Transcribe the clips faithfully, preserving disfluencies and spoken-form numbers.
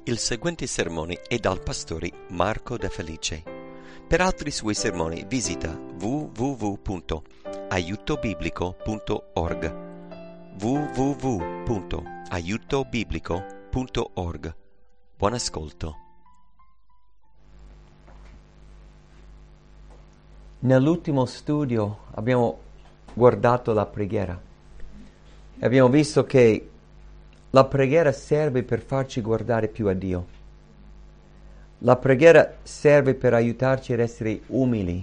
Il seguente sermone è dal pastore Marco De Felice. Per altri suoi sermoni visita w w w punto aiuto biblico punto org w w w punto aiuto biblico punto org. Buon ascolto. Nell'ultimo studio abbiamo guardato la preghiera e abbiamo visto che la preghiera serve per farci guardare più a Dio. La preghiera serve per aiutarci ad essere umili.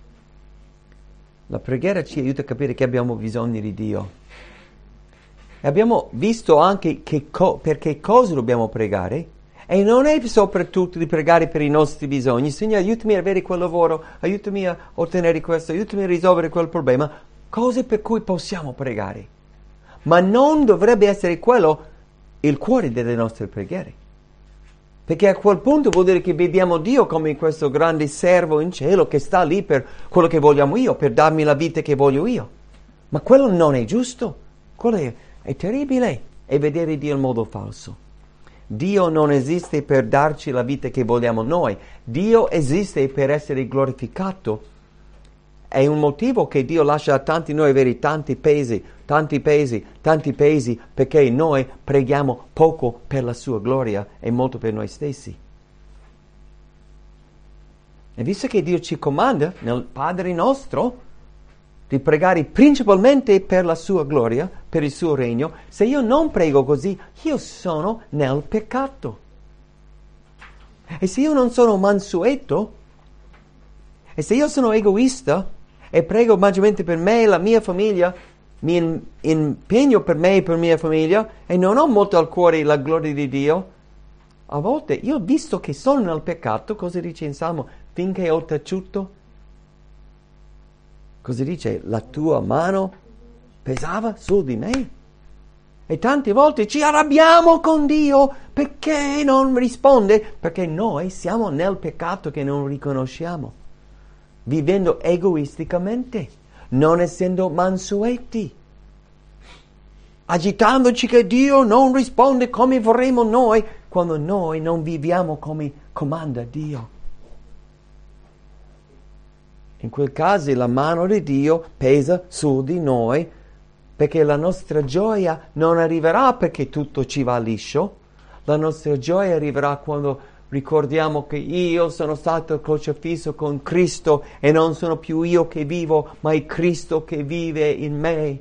La preghiera ci aiuta a capire che abbiamo bisogno di Dio. E abbiamo visto anche che co- per che cosa dobbiamo pregare. E non è soprattutto di pregare per i nostri bisogni. Signore, aiutami ad avere quel lavoro, aiutami a ottenere questo, aiutami a risolvere quel problema. Cose per cui possiamo pregare. Ma non dovrebbe essere quello il cuore delle nostre preghiere. Perché a quel punto vuol dire che vediamo Dio come questo grande servo in cielo che sta lì per quello che vogliamo io, per darmi la vita che voglio io. Ma quello non è giusto. Quello è, è terribile. È vedere Dio in modo falso. Dio non esiste per darci la vita che vogliamo noi. Dio esiste per essere glorificato. È un motivo che Dio lascia a tanti noi avere tanti pesi, tanti pesi, tanti pesi, perché noi preghiamo poco per la sua gloria e molto per noi stessi. E visto che Dio ci comanda nel Padre nostro di pregare principalmente per la sua gloria, per il suo regno, se io non prego così, io sono nel peccato. E se io non sono mansueto, e se io sono egoista e prego maggiormente per me e la mia famiglia, mi in, impegno per me e per la mia famiglia e non ho molto al cuore la gloria di Dio, a volte io ho visto che sono nel peccato, cosa dice in Salmo? Finché ho taciuto, cosa dice? La tua mano pesava su di me. E tante volte ci arrabbiamo con Dio perché non risponde, perché noi siamo nel peccato che non riconosciamo. Vivendo egoisticamente, non essendo mansueti, agitandoci che Dio non risponde come vorremmo noi, quando noi non viviamo come comanda Dio. In quel caso la mano di Dio pesa su di noi, perché la nostra gioia non arriverà perché tutto ci va liscio, la nostra gioia arriverà quando ricordiamo che io sono stato crocifisso con Cristo e non sono più io che vivo, ma è Cristo che vive in me.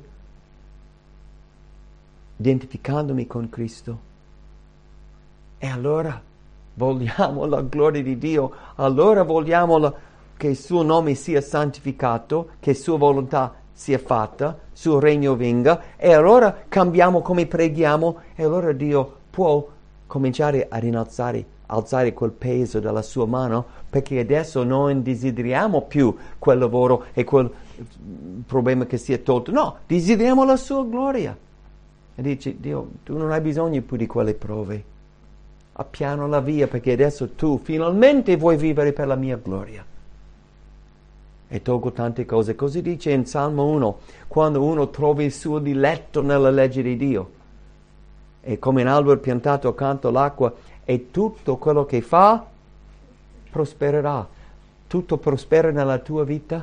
Identificandomi con Cristo. E allora vogliamo la gloria di Dio, allora vogliamo la, che il suo nome sia santificato, che sua volontà sia fatta, suo regno venga, e allora cambiamo come preghiamo, e allora Dio può cominciare a innalzare alzare quel peso dalla sua mano, perché adesso non desideriamo più quel lavoro e quel problema che sia tolto. No, desideriamo la sua gloria. E dice, Dio, tu non hai bisogno più di quelle prove. Appiano la via, perché adesso tu finalmente vuoi vivere per la mia gloria. E tolgo tante cose. Così dice in Salmo uno, quando uno trova il suo diletto nella legge di Dio. E come un albero piantato accanto all'acqua, e tutto quello che fa prospererà. Tutto prospera nella tua vita?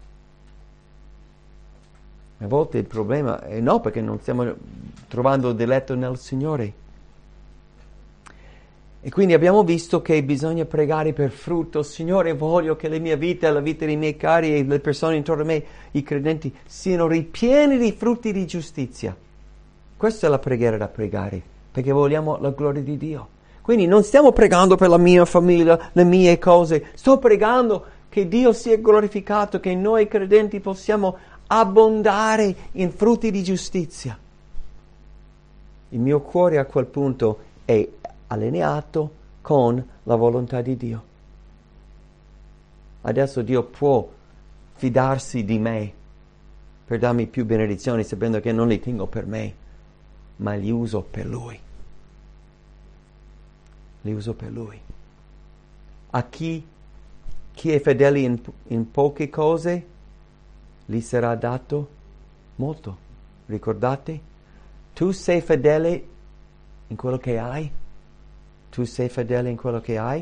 A volte il problema è no, perché non stiamo trovando diletto nel Signore. E quindi abbiamo visto che bisogna pregare per frutto. Signore, voglio che la mia vita, la vita dei miei cari e le persone intorno a me, i credenti, siano ripieni di frutti di giustizia. Questa è la preghiera da pregare, perché vogliamo la gloria di Dio. Quindi non stiamo pregando per la mia famiglia, le mie cose. Sto pregando che Dio sia glorificato, che noi credenti possiamo abbondare in frutti di giustizia. Il mio cuore a quel punto è allineato con la volontà di Dio. Adesso Dio può fidarsi di me per darmi più benedizioni, sapendo che non le tengo per me, ma li uso per Lui. Li uso per Lui. A chi, chi è fedele in, in poche cose, gli sarà dato molto. Ricordate? Tu sei fedele in quello che hai, Tu sei fedele in quello che hai?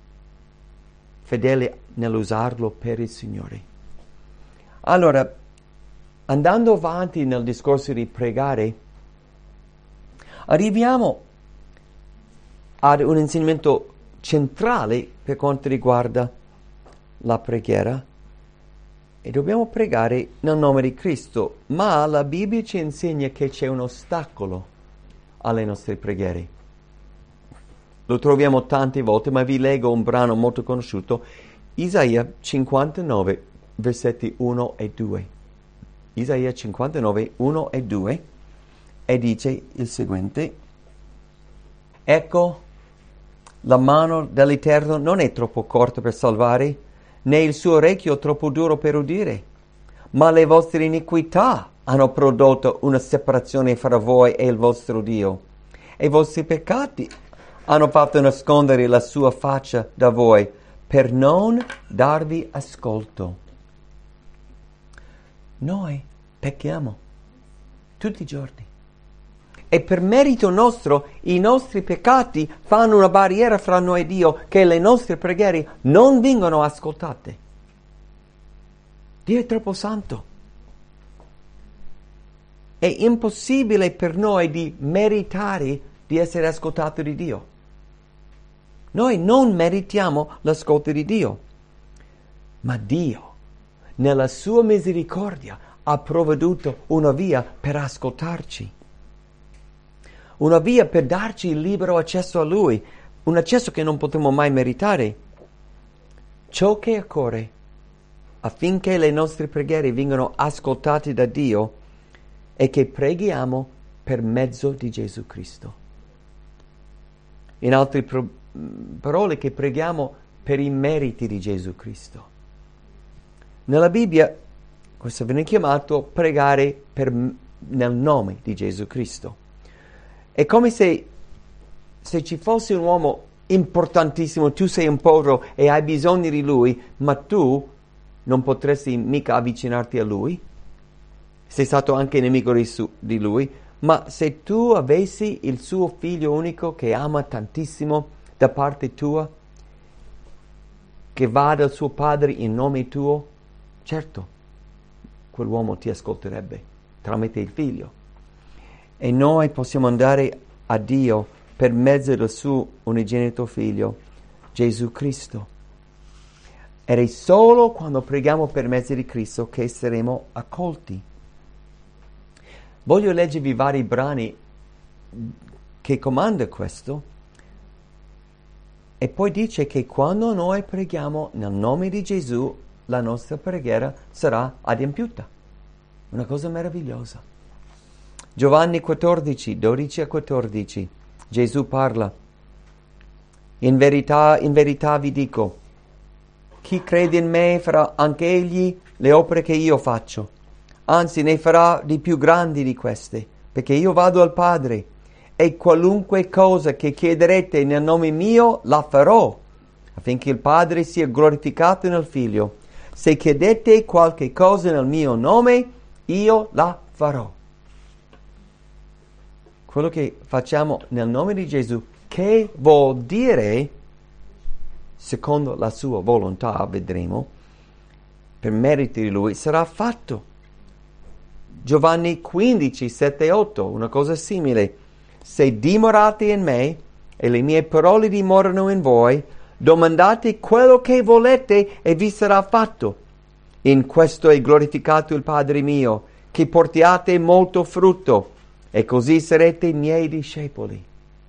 Fedele nell'usarlo per il Signore. Allora, andando avanti nel discorso di pregare, arriviamo ad un insegnamento centrale per quanto riguarda la preghiera, e dobbiamo pregare nel nome di Cristo, ma la Bibbia ci insegna che c'è un ostacolo alle nostre preghiere. Lo troviamo tante volte, ma vi leggo un brano molto conosciuto, Isaia cinquantanove, versetti uno e due. Isaia cinquantanove, uno e due, e dice il seguente: Ecco, la mano dell'Eterno non è troppo corta per salvare, né il suo orecchio troppo duro per udire, ma le vostre iniquità hanno prodotto una separazione fra voi e il vostro Dio, e i vostri peccati hanno fatto nascondere la sua faccia da voi, per non darvi ascolto. Noi pecchiamo tutti i giorni, e per merito nostro i nostri peccati fanno una barriera fra noi e Dio, che le nostre preghiere non vengono ascoltate. Dio è troppo santo. È impossibile per noi di meritare di essere ascoltati di Dio. Noi non meritiamo l'ascolto di Dio, ma Dio, nella sua misericordia, ha provveduto una via per ascoltarci. Una via per darci il libero accesso a Lui, un accesso che non potremo mai meritare. Ciò che occorre affinché le nostre preghiere vengano ascoltate da Dio è che preghiamo per mezzo di Gesù Cristo. In altre pro- parole, che preghiamo per i meriti di Gesù Cristo. Nella Bibbia questo viene chiamato pregare per, nel nome di Gesù Cristo. È come se, se ci fosse un uomo importantissimo, tu sei un povero e hai bisogno di lui, ma tu non potresti mica avvicinarti a lui. Sei stato anche nemico di, su, di lui, ma se tu avessi il suo figlio unico che ama tantissimo da parte tua, che va dal suo padre in nome tuo, certo, quell'uomo ti ascolterebbe tramite il figlio. E noi possiamo andare a Dio per mezzo del suo unigenito figlio, Gesù Cristo. Ed è solo quando preghiamo per mezzo di Cristo che saremo accolti. Voglio leggervi vari brani che comanda questo, e poi dice che quando noi preghiamo nel nome di Gesù, la nostra preghiera sarà adempiuta. Una cosa meravigliosa. Giovanni quattordici, dodici a quattordici, Gesù parla: In verità, in verità vi dico, chi crede in me farà anche egli le opere che io faccio, anzi ne farà di più grandi di queste, perché io vado al Padre, e qualunque cosa che chiederete nel nome mio la farò, affinché il Padre sia glorificato nel Figlio. Se chiedete qualche cosa nel mio nome, io la farò. Quello che facciamo nel nome di Gesù, che vuol dire, secondo la sua volontà, vedremo, per merito di Lui, sarà fatto. Giovanni quindici, sette e otto, una cosa simile. Se dimorate in me e le mie parole dimorano in voi, domandate quello che volete e vi sarà fatto. In questo è glorificato il Padre mio, che portiate molto frutto, e così sarete miei discepoli.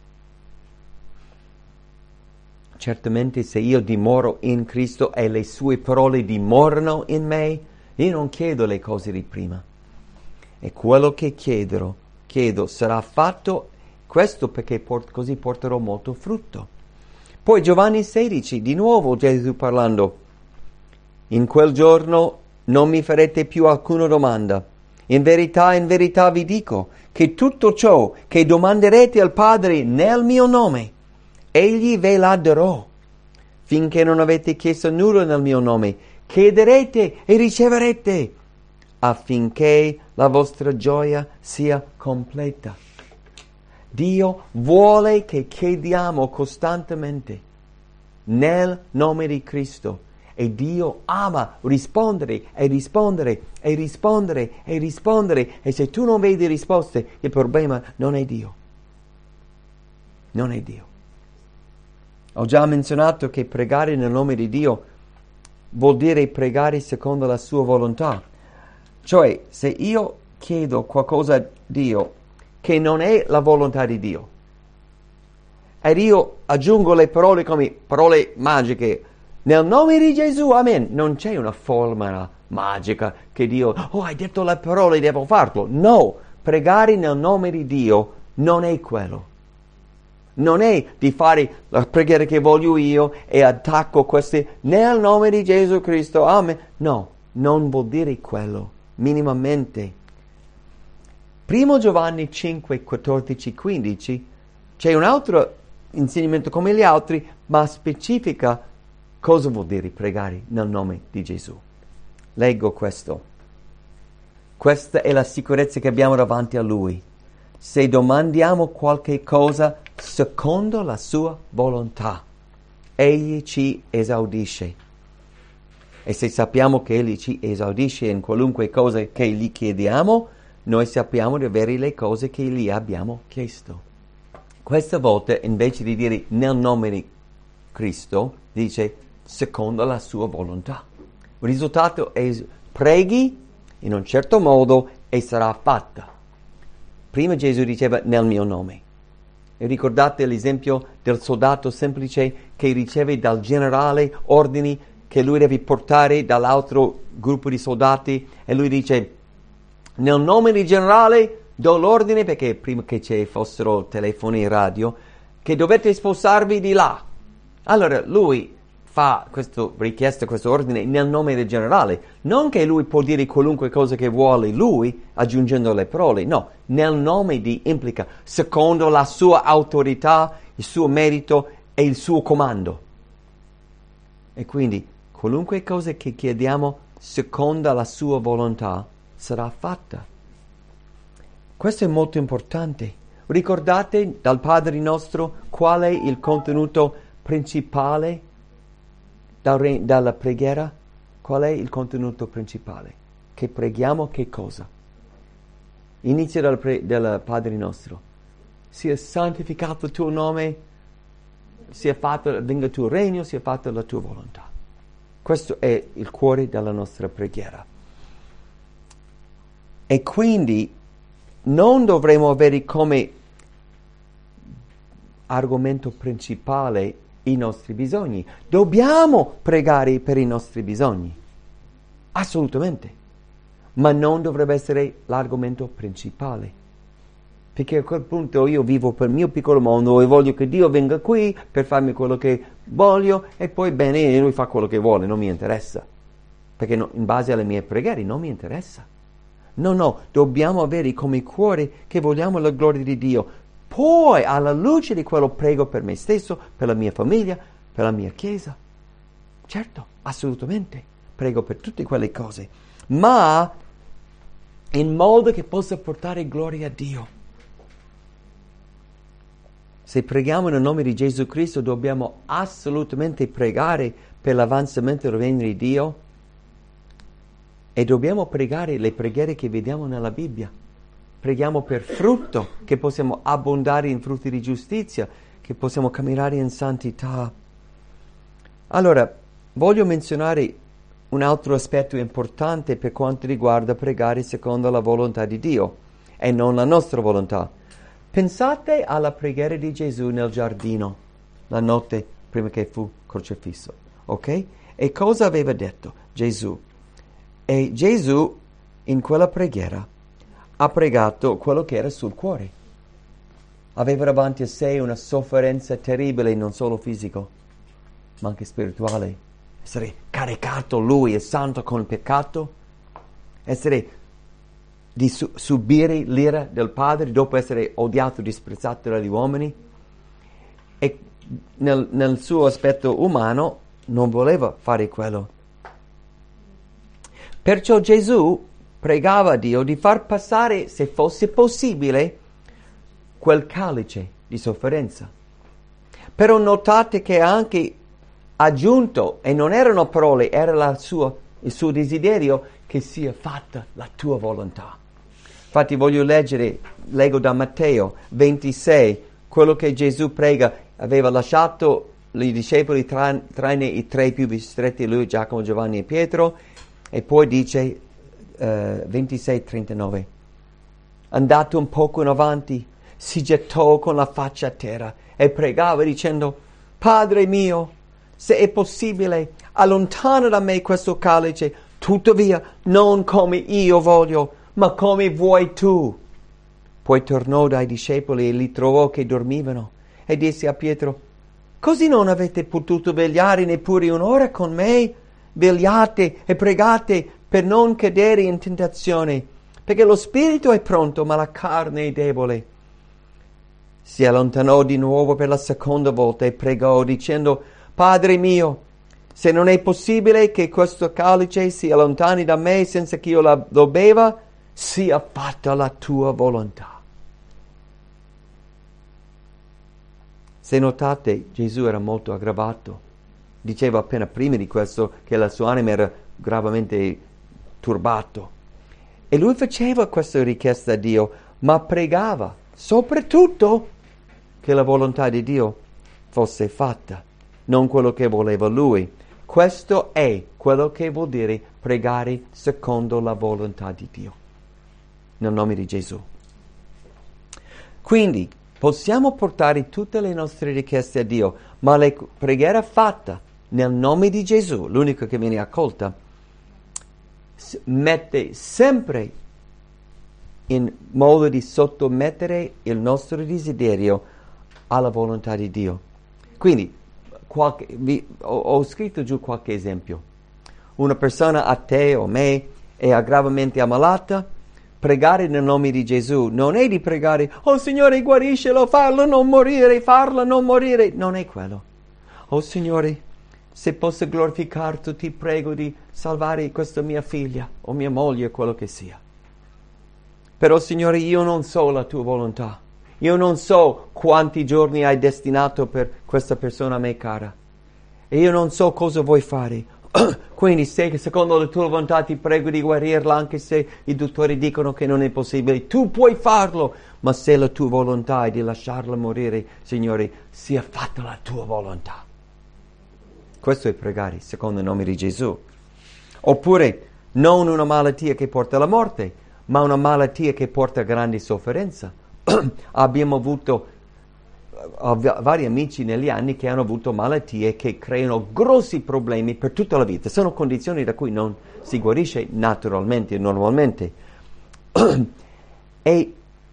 Certamente se io dimoro in Cristo e le sue parole dimorano in me, io non chiedo le cose di prima. E quello che chiederò, chiedo sarà fatto, questo perché port- così porterò molto frutto. Poi Giovanni sedici, di nuovo Gesù parlando: in quel giorno non mi farete più alcuna domanda. In verità, in verità vi dico che tutto ciò che domanderete al Padre nel mio nome, egli ve la darò. Finché non avete chiesto nulla nel mio nome, chiederete e riceverete, affinché la vostra gioia sia completa. Dio vuole che chiediamo costantemente nel nome di Cristo. E Dio ama rispondere e rispondere e rispondere e rispondere. E se tu non vedi risposte, il problema non è Dio. Non è Dio. Ho già menzionato che pregare nel nome di Dio vuol dire pregare secondo la sua volontà. Cioè, se io chiedo qualcosa a Dio che non è la volontà di Dio, ed io aggiungo le parole come parole magiche, nel nome di Gesù, amen, non c'è una formula magica che Dio, oh, hai detto le parole, devo farlo. No, pregare nel nome di Dio non è quello. Non è di fare la preghiera che voglio io e attacco queste nel nome di Gesù Cristo, amen. No, non vuol dire quello, minimamente. Primo Giovanni cinque, quattordici, quindici, c'è un altro insegnamento come gli altri, ma specifica cosa vuol dire pregare nel nome di Gesù. Leggo questo. Questa è la sicurezza che abbiamo davanti a Lui. Se domandiamo qualche cosa secondo la sua volontà, Egli ci esaudisce. E se sappiamo che Egli ci esaudisce in qualunque cosa che gli chiediamo, noi sappiamo di avere le cose che gli abbiamo chiesto. Questa volta, invece di dire nel nome di Cristo, dice secondo la sua volontà. Il risultato è preghi in un certo modo e sarà fatta. Prima Gesù diceva nel mio nome. E ricordate l'esempio del soldato semplice che riceve dal generale ordini che lui deve portare dall'altro gruppo di soldati e lui dice nel nome del generale do l'ordine, perché prima che ci fossero telefoni e radio, che dovete spostarvi di là. Allora lui fa questa richiesta, questo ordine nel nome del generale, non che lui può dire qualunque cosa che vuole lui aggiungendo le parole, no, nel nome di implica secondo la sua autorità, il suo merito e il suo comando. E quindi qualunque cosa che chiediamo secondo la sua volontà sarà fatta. Questo è molto importante. Ricordate dal Padre nostro qual è il contenuto principale Dal, dalla preghiera? Qual è il contenuto principale? Che preghiamo che cosa? Inizia dal, pre, dal Padre nostro. Sia santificato il tuo nome, sia fatto, venga il tuo regno, sia fatta la tua volontà. Questo è il cuore della nostra preghiera. E quindi non dovremo avere come argomento principale i nostri bisogni. Dobbiamo pregare per i nostri bisogni, assolutamente, ma non dovrebbe essere l'argomento principale, perché a quel punto io vivo per il mio piccolo mondo e voglio che Dio venga qui per farmi quello che voglio e poi bene, lui fa quello che vuole, non mi interessa, perché no, in base alle mie preghiere non mi interessa. No, no, dobbiamo avere come cuore che vogliamo la gloria di Dio. Poi, alla luce di quello, prego per me stesso, per la mia famiglia, per la mia chiesa. Certo, assolutamente. Prego per tutte quelle cose. Ma in modo che possa portare gloria a Dio. Se preghiamo nel nome di Gesù Cristo, dobbiamo assolutamente pregare per l'avanzamento del regno di Dio. E dobbiamo pregare le preghiere che vediamo nella Bibbia. Preghiamo per frutto, che possiamo abbondare in frutti di giustizia, che possiamo camminare in santità. Allora, voglio menzionare un altro aspetto importante per quanto riguarda pregare secondo la volontà di Dio e non la nostra volontà. Pensate alla preghiera di Gesù nel giardino, la notte prima che fu crocifisso, ok? E cosa aveva detto Gesù? E Gesù in quella preghiera ha pregato quello che era sul cuore. Aveva davanti a sé una sofferenza terribile, non solo fisico, ma anche spirituale. Essere caricato lui, il santo, con il peccato. Essere di su- subire l'ira del Padre dopo essere odiato, disprezzato dagli uomini. E nel, nel suo aspetto umano non voleva fare quello. Perciò Gesù pregava a Dio di far passare, se fosse possibile, quel calice di sofferenza. Però notate che ha anche aggiunto, e non erano parole, era la sua, il suo desiderio, che sia fatta la tua volontà. Infatti voglio leggere, leggo da Matteo ventisei, quello che Gesù prega, aveva lasciato i discepoli tra, tranne i tre più stretti, lui, Giacomo, Giovanni e Pietro, e poi dice uh, ventisei trentanove, andato un poco in avanti, si gettò con la faccia a terra e pregava dicendo: Padre mio, se è possibile, allontana da me questo calice, tuttavia non come io voglio, ma come vuoi tu. Poi tornò dai discepoli e li trovò che dormivano e disse a Pietro: così non avete potuto vegliare neppure un'ora con me? Vegliate e pregate per non cadere in tentazione, perché lo spirito è pronto ma la carne è debole. Si allontanò di nuovo per la seconda volta e pregò dicendo: Padre mio, se non è possibile che questo calice si allontani da me senza che io la, lo beva, sia fatta la tua volontà. Se notate, Gesù era molto aggravato. Diceva appena prima di questo che la sua anima era gravemente turbato. E lui faceva questa richiesta a Dio, ma pregava soprattutto che la volontà di Dio fosse fatta, non quello che voleva lui. Questo è quello che vuol dire pregare secondo la volontà di Dio, nel nome di Gesù. Quindi possiamo portare tutte le nostre richieste a Dio, ma la preghiera fatta nel nome di Gesù, l'unico che viene accolta, mette sempre in modo di sottomettere il nostro desiderio alla volontà di Dio. Quindi qualche, vi, ho, ho scritto giù qualche esempio. Una persona a te o me è gravemente ammalata. Pregare nel nome di Gesù non è di pregare: oh Signore, guariscelo, farlo non morire, farlo non morire. Non è quello. Oh Signore, se posso glorificarti, ti prego di salvare questa mia figlia o mia moglie, quello che sia. Però Signore, io non so la tua volontà. Io non so quanti giorni hai destinato per questa persona a me cara. E io non so cosa vuoi fare. Quindi se secondo la tua volontà ti prego di guarirla, anche se i dottori dicono che non è possibile, tu puoi farlo. Ma se la tua volontà è di lasciarla morire, Signore, sia fatta la tua volontà. Questo è pregare secondo il nome di Gesù. Oppure non una malattia che porta alla morte, ma una malattia che porta a grande sofferenza. Abbiamo avuto uh, vari amici negli anni che hanno avuto malattie che creano grossi problemi per tutta la vita. Sono condizioni da cui non si guarisce naturalmente, normalmente. e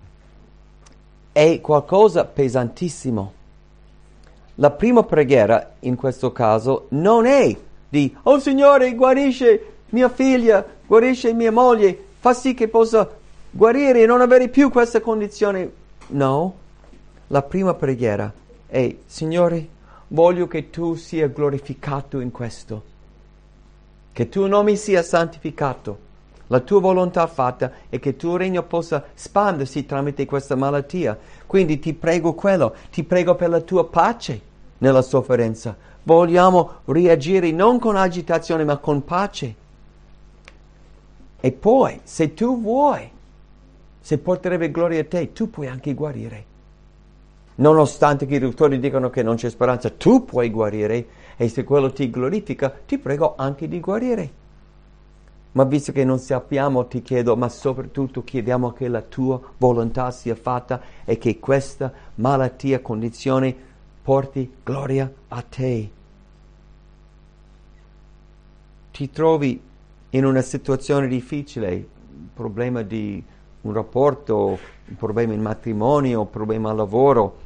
è qualcosa pesantissimo. La prima preghiera in questo caso non è di: oh Signore, guarisce mia figlia, guarisce mia moglie, fa sì che possa guarire e non avere più questa condizione. No, la prima preghiera è: Signore, voglio che tu sia glorificato in questo, che il tuo nome sia santificato, la tua volontà fatta e che il tuo regno possa espandersi tramite questa malattia. Quindi ti prego quello, ti prego per la tua pace nella sofferenza. Vogliamo reagire non con agitazione ma con pace. E poi, se tu vuoi, se porterebbe gloria a te, tu puoi anche guarire. Nonostante che i dottori dicono che non c'è speranza, tu puoi guarire, e se quello ti glorifica, ti prego anche di guarire. Ma visto che non sappiamo, ti chiedo, ma soprattutto chiediamo che la tua volontà sia fatta e che questa malattia, condizione, porti gloria a te. Ti trovi in una situazione difficile, un problema di un rapporto, un problema in matrimonio, un problema al lavoro,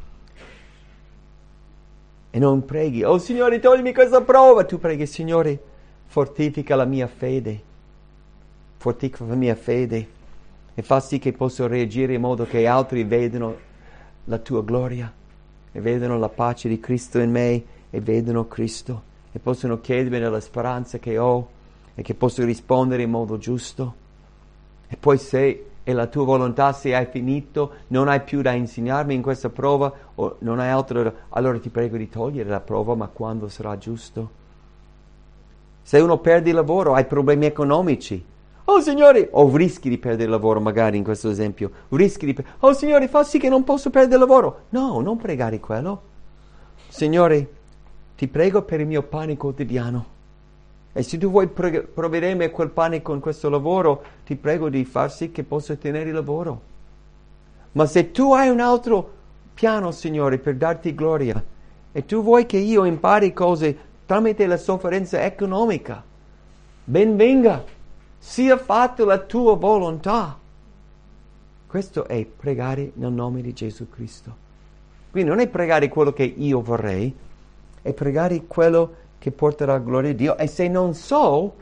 e non preghi: oh Signore, toglimi questa prova. Tu preghi: Signore, fortifica la mia fede, fortifica la mia fede e fa sì che posso reagire in modo che altri vedano la tua gloria e vedano la pace di Cristo in me e vedano Cristo e possono chiedermi nella speranza che ho e che posso rispondere in modo giusto. E poi se è la tua volontà, se hai finito, non hai più da insegnarmi in questa prova, o non hai altro da... allora ti prego di togliere la prova, ma quando sarà giusto? Se uno perde il lavoro, hai problemi economici. Oh Signore, o rischi di perdere il lavoro, magari in questo esempio, rischi di perdere... Oh Signore, fa sì che non posso perdere il lavoro. No, non pregare quello. Signore, ti prego per il mio pane quotidiano. E se tu vuoi pre- provvedermi quel pane con questo lavoro, ti prego di far sì che possa tenere il lavoro. Ma se tu hai un altro piano, Signore, per darti gloria, e tu vuoi che io impari cose tramite la sofferenza economica, ben venga, sia fatta la tua volontà. Questo è pregare nel nome di Gesù Cristo. Quindi non è pregare quello che io vorrei, è pregare quello che porterà gloria a Dio. E se non so,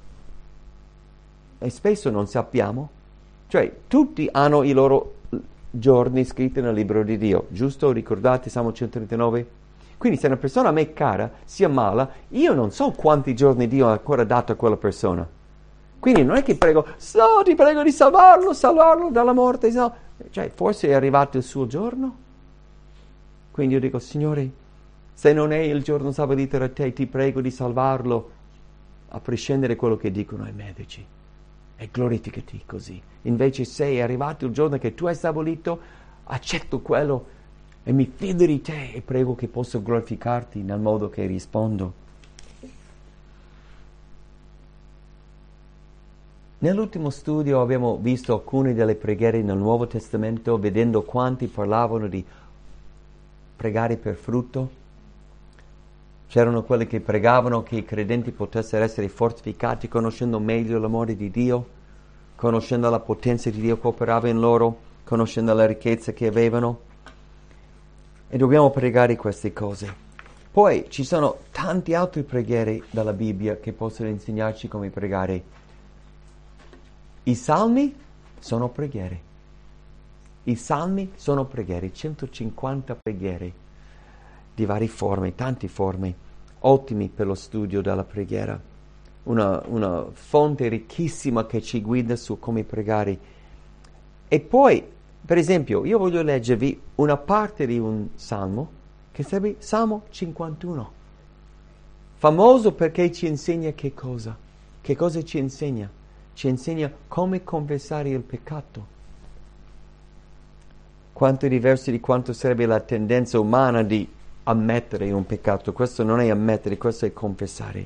e spesso non sappiamo, cioè tutti hanno i loro giorni scritti nel libro di Dio, giusto? Ricordate Salmo centotrentanove? Quindi se una persona a me cara si ammala, io non so quanti giorni Dio ha ancora dato a quella persona. Quindi non è che prego, no, ti prego di salvarlo, salvarlo dalla morte, no. Cioè forse è arrivato il suo giorno. Quindi io dico, Signore, se non è il giorno stabilito da te, ti prego di salvarlo, a prescindere da quello che dicono i medici. E glorificati così. Invece se è arrivato il giorno che tu hai stabilito, accetto quello e mi fido di te e prego che possa glorificarti nel modo che rispondo. Nell'ultimo studio abbiamo visto alcune delle preghiere nel Nuovo Testamento, vedendo quanti parlavano di pregare per frutto. C'erano quelli che pregavano che i credenti potessero essere fortificati conoscendo meglio l'amore di Dio, conoscendo la potenza di Dio che operava in loro, conoscendo la ricchezza che avevano. E dobbiamo pregare queste cose. Poi ci sono tanti altri preghiere dalla Bibbia che possono insegnarci come pregare. I salmi sono preghiere. I salmi sono preghiere, centocinquanta preghiere di varie forme, tante forme, ottimi per lo studio della preghiera. Una, una fonte ricchissima che ci guida su come pregare. E poi, per esempio, io voglio leggervi una parte di un salmo, che sarebbe Salmo cinquantuno. Famoso perché ci insegna che cosa? Che cosa ci insegna? Ci insegna come confessare il peccato. Quanto è diverso di quanto sarebbe la tendenza umana di ammettere un peccato. Questo non è ammettere, questo è confessare.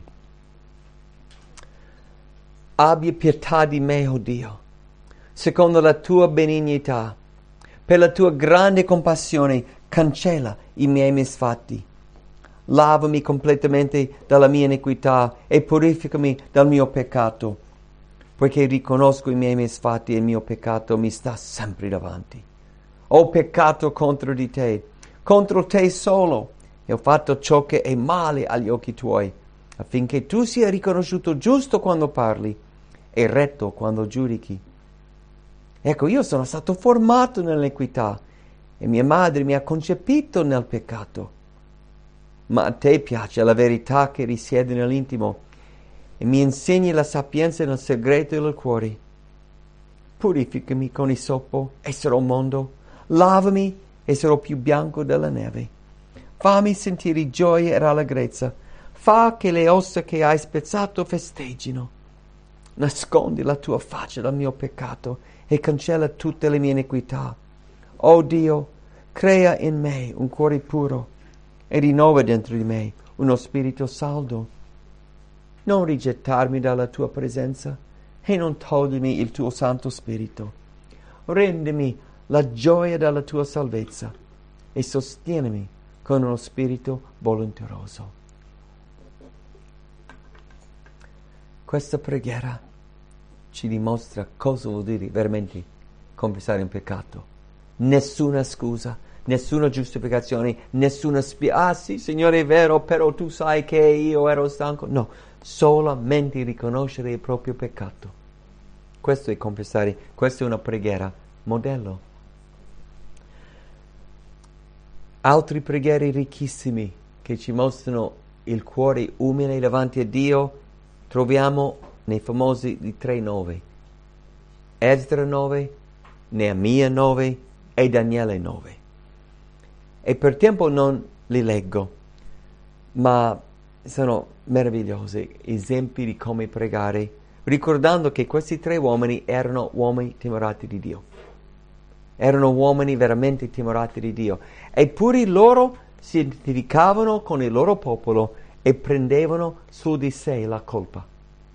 Abbia pietà di me, o Dio, secondo la tua benignità. Per la tua grande compassione cancella i miei misfatti. Lavami completamente dalla mia iniquità e purificami dal mio peccato, poiché riconosco i miei misfatti e il mio peccato mi sta sempre davanti. Ho peccato contro di te, contro te solo, e ho fatto ciò che è male agli occhi tuoi, affinché tu sia riconosciuto giusto quando parli e retto quando giudichi. Ecco, io sono stato formato nell'equità e mia madre mi ha concepito nel peccato. Ma a te piace la verità che risiede nell'intimo e mi insegni la sapienza nel segreto del cuore. Purificami con isopo e sarò mondo. Lavami e sarò più bianco della neve. Fammi sentire gioia e rallegrezza. Fa che le ossa che hai spezzato festeggino. Nascondi la tua faccia dal mio peccato e cancella tutte le mie iniquità. O Dio, crea in me un cuore puro e rinnova dentro di me uno spirito saldo. Non rigettarmi dalla tua presenza e non togliermi il tuo Santo Spirito. Rendimi la gioia della tua salvezza e sostienimi con uno spirito volonteroso. Questa preghiera ci dimostra cosa vuol dire veramente confessare un peccato. Nessuna scusa, nessuna giustificazione, nessuna spia. Ah sì, Signore, è vero, però tu sai che io ero stanco. No, solamente riconoscere il proprio peccato. Questo è confessare, questa è una preghiera modello. Altri preghiere ricchissimi che ci mostrano il cuore umile davanti a Dio troviamo nei famosi di tre nove. Esdra nove, Neemia nove e Daniele nove. E per tempo non li leggo, ma sono meravigliosi esempi di come pregare, ricordando che questi tre uomini erano uomini timorati di Dio. Erano uomini veramente timorati di Dio. Eppure loro si identificavano con il loro popolo e prendevano su di sé la colpa.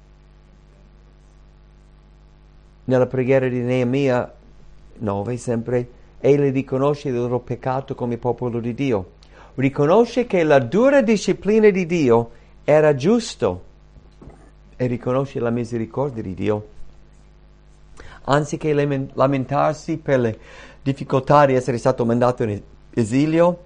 Nella preghiera di Neemia nove, sempre, egli riconosce il loro peccato come popolo di Dio. Riconosce che la dura disciplina di Dio era giusto e riconosce la misericordia di Dio. Anziché lamentarsi per le difficoltà di essere stato mandato in esilio,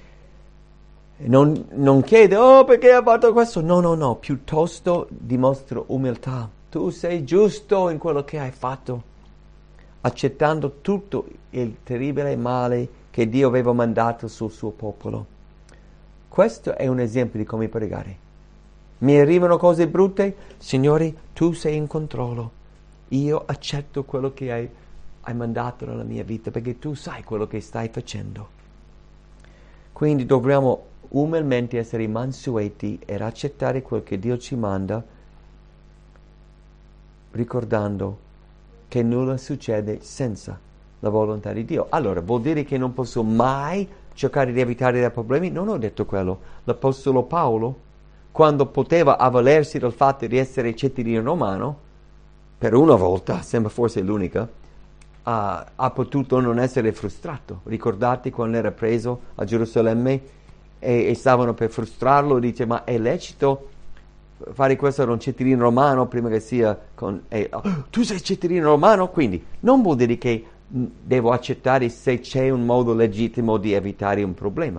non, non chiede, oh perché ha fatto questo? No, no, no, piuttosto dimostra umiltà. Tu sei giusto in quello che hai fatto, accettando tutto il terribile male che Dio aveva mandato sul suo popolo. Questo è un esempio di come pregare. Mi arrivano cose brutte, Signore, tu sei in controllo. Io accetto quello che hai, hai mandato nella mia vita, perché tu sai quello che stai facendo. Quindi dobbiamo umilmente essere mansueti ed accettare quel che Dio ci manda, ricordando che nulla succede senza la volontà di Dio. Allora, vuol dire che non posso mai cercare di evitare dei problemi? Non ho detto quello. L'Apostolo Paolo, quando poteva avvalersi del fatto di essere cittadino romano, per una volta, sembra forse l'unica, ha, ha potuto non essere frustrato. Ricordate quando era preso a Gerusalemme e, e stavano per frustrarlo, dice, ma è lecito fare questo ad un cittadino romano prima che sia con... Eh, oh, tu sei cittadino romano? Quindi non vuol dire che devo accettare se c'è un modo legittimo di evitare un problema.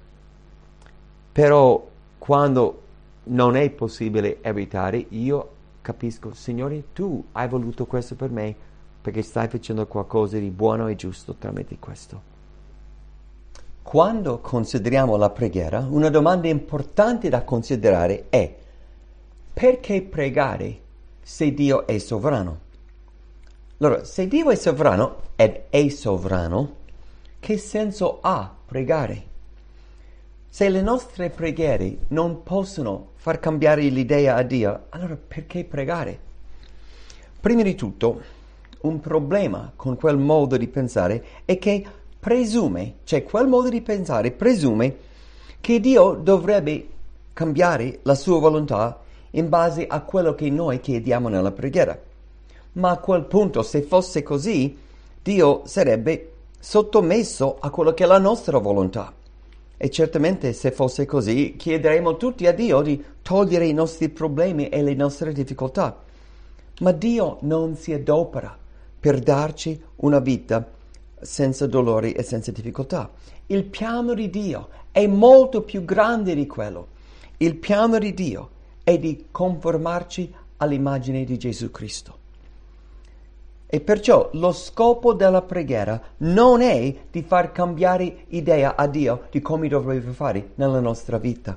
Però quando non è possibile evitare, io capisco, Signore, tu hai voluto questo per me perché stai facendo qualcosa di buono e giusto tramite questo. Quando consideriamo la preghiera, una domanda importante da considerare è: perché pregare se Dio è sovrano? Allora, se Dio è sovrano ed è sovrano, che senso ha pregare? Se le nostre preghiere non possono far cambiare l'idea a Dio, allora perché pregare? Prima di tutto, un problema con quel modo di pensare è che presume, cioè quel modo di pensare presume che Dio dovrebbe cambiare la sua volontà in base a quello che noi chiediamo nella preghiera. Ma a quel punto, se fosse così, Dio sarebbe sottomesso a quello che è la nostra volontà. E certamente se fosse così, chiederemo tutti a Dio di togliere i nostri problemi e le nostre difficoltà. Ma Dio non si adopera per darci una vita senza dolori e senza difficoltà. Il piano di Dio è molto più grande di quello. Il piano di Dio è di conformarci all'immagine di Gesù Cristo. E perciò lo scopo della preghiera non è di far cambiare idea a Dio di come dovrebbe fare nella nostra vita.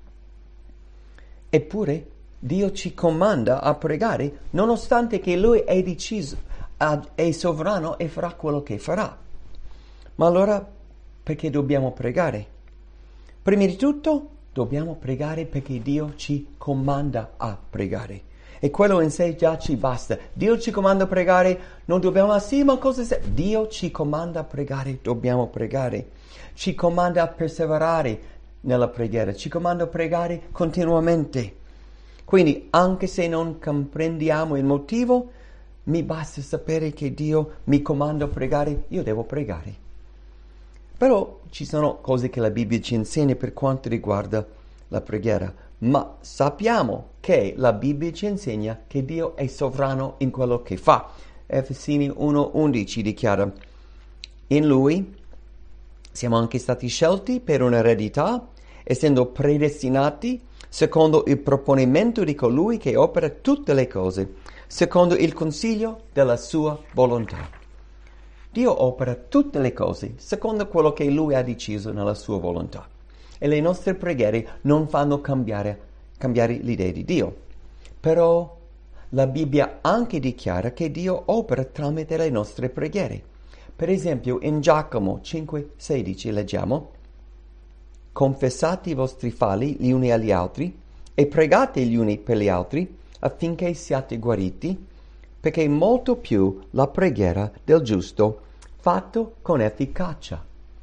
Eppure Dio ci comanda a pregare nonostante che Lui è deciso, è sovrano e farà quello che farà. Ma allora perché dobbiamo pregare? Prima di tutto dobbiamo pregare perché Dio ci comanda a pregare. E quello in sé già ci basta. Dio ci comanda a pregare, non dobbiamo, ah sì, ma cosa sei? Dio ci comanda a pregare, dobbiamo pregare. Ci comanda a perseverare nella preghiera, ci comanda a pregare continuamente. Quindi, anche se non comprendiamo il motivo, mi basta sapere che Dio mi comanda a pregare, io devo pregare. Però ci sono cose che la Bibbia ci insegna per quanto riguarda la preghiera. Ma sappiamo che la Bibbia ci insegna che Dio è sovrano in quello che fa. Efesini uno undici dichiara: in Lui siamo anche stati scelti per un'eredità, essendo predestinati secondo il proponimento di colui che opera tutte le cose, secondo il consiglio della sua volontà. Dio opera tutte le cose secondo quello che Lui ha deciso nella sua volontà. E le nostre preghiere non fanno cambiare, cambiare l'idea di Dio. Però la Bibbia anche dichiara che Dio opera tramite le nostre preghiere. Per esempio in Giacomo cinque sedici leggiamo: confessate i vostri falli gli uni agli altri e pregate gli uni per gli altri affinché siate guariti, perché molto più la preghiera del giusto fatto con efficacia.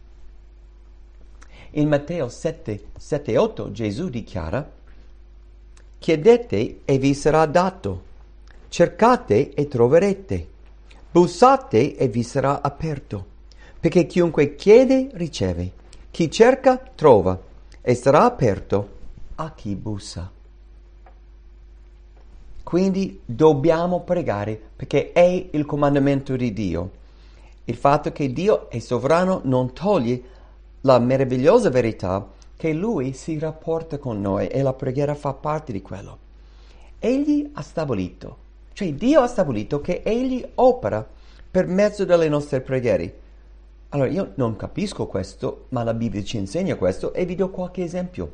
In Matteo sette, sette e otto Gesù dichiara: chiedete e vi sarà dato, cercate e troverete, bussate e vi sarà aperto, perché chiunque chiede riceve, chi cerca trova e sarà aperto a chi bussa. Quindi dobbiamo pregare perché è il comandamento di Dio. Il fatto che Dio è sovrano non toglie la meravigliosa verità che Lui si rapporta con noi e la preghiera fa parte di quello. Egli ha stabilito, cioè Dio ha stabilito che Egli opera per mezzo delle nostre preghiere. Allora io non capisco questo, ma la Bibbia ci insegna questo e vi do qualche esempio.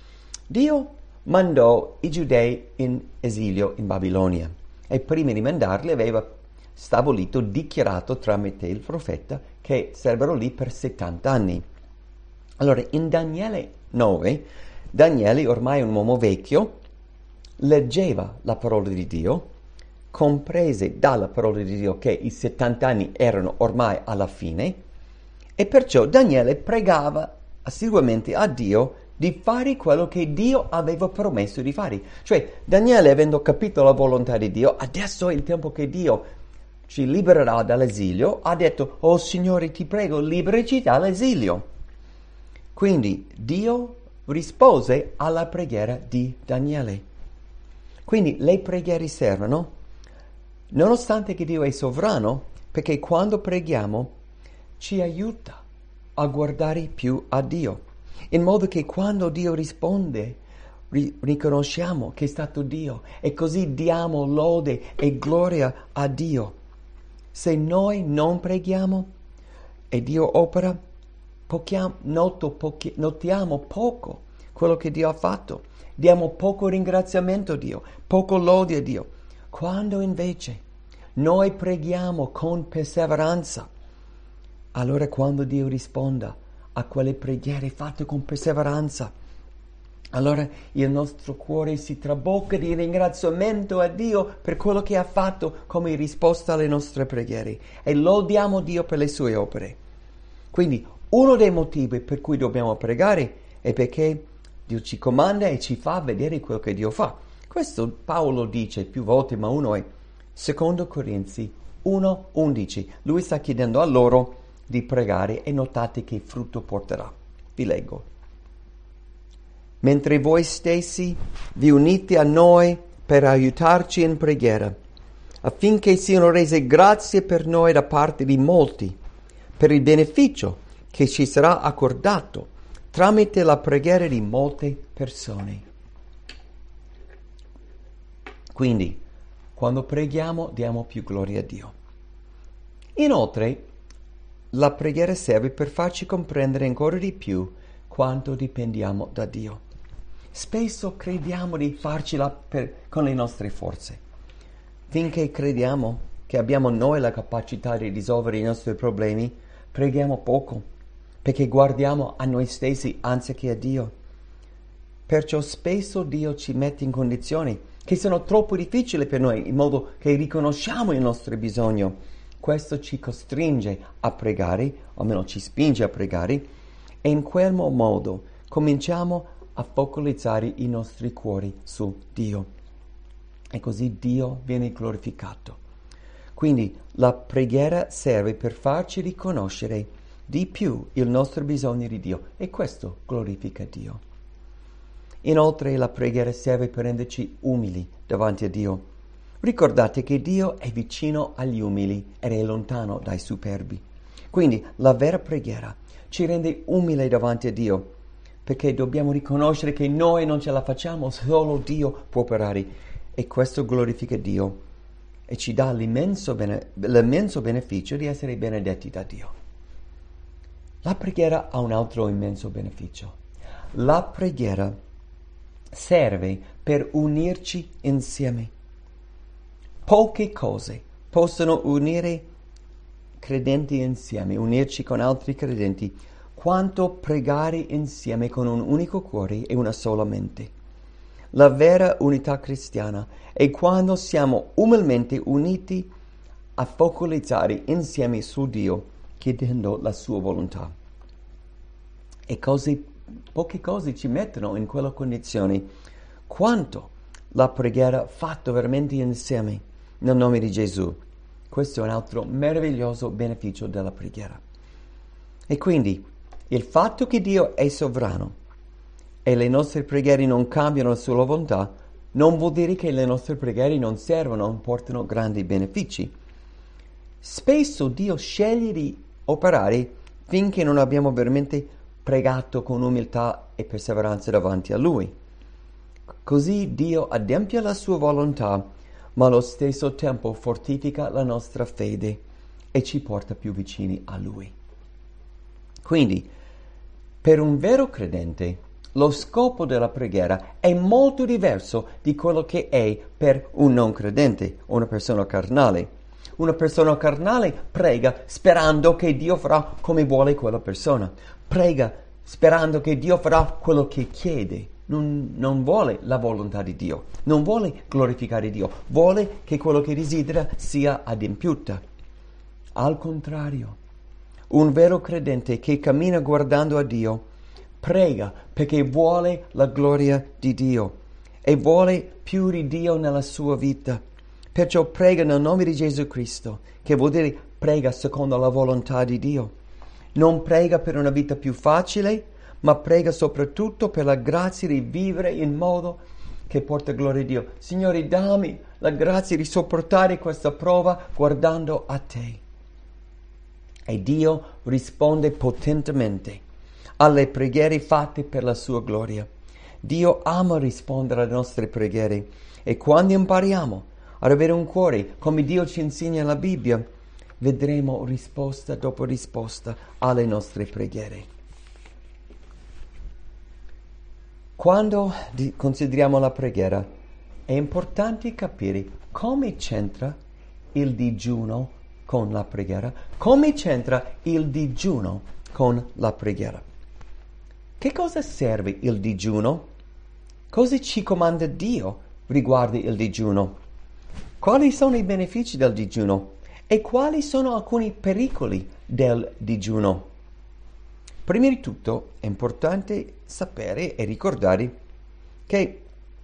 Dio mandò i giudei in esilio in Babilonia e prima di mandarli aveva stabilito, dichiarato tramite il profeta che sarebbero lì per settanta anni. Allora in Daniele nove, Daniele, ormai un uomo vecchio, leggeva la parola di Dio, comprese dalla parola di Dio che i settanta anni erano ormai alla fine, e perciò Daniele pregava assiduamente a Dio di fare quello che Dio aveva promesso di fare. Cioè, Daniele, avendo capito la volontà di Dio, adesso è il tempo che Dio ci libererà dall'esilio, ha detto: oh Signore, ti prego, liberaci dall'esilio. Quindi Dio rispose alla preghiera di Daniele. Quindi le preghiere servono, nonostante che Dio è sovrano, perché quando preghiamo ci aiuta a guardare più a Dio, in modo che quando Dio risponde ri- riconosciamo che è stato Dio e così diamo lode e gloria a Dio. Se noi non preghiamo e Dio opera, pochiamo, noto, pochi, notiamo poco quello che Dio ha fatto, diamo poco ringraziamento a Dio, poco lode a Dio. Quando invece noi preghiamo con perseveranza, allora quando Dio risponda a quelle preghiere fatte con perseveranza, allora il nostro cuore si trabocca di ringraziamento a Dio per quello che ha fatto come risposta alle nostre preghiere e lodiamo Dio per le sue opere. Quindi uno dei motivi per cui dobbiamo pregare è perché Dio ci comanda e ci fa vedere quello che Dio fa. Questo Paolo dice più volte, ma uno è secondo Corinzi uno undici. Lui sta chiedendo a loro di pregare e notate che frutto porterà. Vi leggo. Mentre voi stessi vi unite a noi per aiutarci in preghiera, affinché siano rese grazie per noi da parte di molti, per il beneficio che ci sarà accordato tramite la preghiera di molte persone. Quindi, quando preghiamo, diamo più gloria a Dio. Inoltre, la preghiera serve per farci comprendere ancora di più quanto dipendiamo da Dio. Spesso crediamo di farcela per, con le nostre forze. Finché crediamo che abbiamo noi la capacità di risolvere i nostri problemi, preghiamo poco, perché guardiamo a noi stessi anziché a Dio. Perciò spesso Dio ci mette in condizioni che sono troppo difficili per noi, in modo che riconosciamo il nostro bisogno. Questo ci costringe a pregare, o almeno ci spinge a pregare, e in quel modo cominciamo a focalizzare i nostri cuori su Dio. E così Dio viene glorificato. Quindi la preghiera serve per farci riconoscere di più il nostro bisogno di Dio, e questo glorifica Dio. Inoltre la preghiera serve per renderci umili davanti a Dio. Ricordate che Dio è vicino agli umili ed è lontano dai superbi. Quindi la vera preghiera ci rende umili davanti a Dio, perché dobbiamo riconoscere che noi non ce la facciamo, solo Dio può operare, e questo glorifica Dio e ci dà l'immenso, bene, l'immenso beneficio di essere benedetti da Dio. La preghiera ha un altro immenso beneficio. La preghiera serve per unirci insieme. Poche cose possono unire credenti insieme, unirci con altri credenti, quanto pregare insieme con un unico cuore e una sola mente. La vera unità cristiana è quando siamo umilmente uniti a focalizzare insieme su Dio, chiedendo la sua volontà. E così, poche cose ci mettono in quella condizione, quanto la preghiera fatta veramente insieme nel nome di Gesù. Questo è un altro meraviglioso beneficio della preghiera. E quindi il fatto che Dio è sovrano e le nostre preghiere non cambiano la sua volontà non vuol dire che le nostre preghiere non servono, non portano grandi benefici. Spesso Dio sceglie di operare finché non abbiamo veramente pregato con umiltà e perseveranza davanti a Lui. Così Dio adempie la sua volontà, ma allo stesso tempo fortifica la nostra fede e ci porta più vicini a Lui. Quindi, per un vero credente, lo scopo della preghiera è molto diverso di quello che è per un non credente, una persona carnale. Una persona carnale prega sperando che Dio farà come vuole quella persona. Prega sperando che Dio farà quello che chiede. Non, non vuole la volontà di Dio, non vuole glorificare Dio, vuole che quello che desidera sia adempiuta. Al contrario, un vero credente che cammina guardando a Dio prega perché vuole la gloria di Dio e vuole più di Dio nella sua vita. Perciò prega nel nome di Gesù Cristo, che vuol dire prega secondo la volontà di Dio. Non prega per una vita più facile, ma prega soprattutto per la grazia di vivere in modo che porta gloria a Dio. Signore, dammi la grazia di sopportare questa prova guardando a Te. E Dio risponde potentemente alle preghiere fatte per la sua gloria. Dio ama rispondere alle nostre preghiere e quando impariamo ad avere un cuore come Dio ci insegna nella Bibbia, vedremo risposta dopo risposta alle nostre preghiere. Quando consideriamo la preghiera, è importante capire come c'entra il digiuno con la preghiera, come c'entra il digiuno con la preghiera. Che cosa serve il digiuno? Cosa ci comanda Dio riguardo il digiuno? Quali sono i benefici del digiuno? E quali sono alcuni pericoli del digiuno? Prima di tutto è importante sapere e ricordare che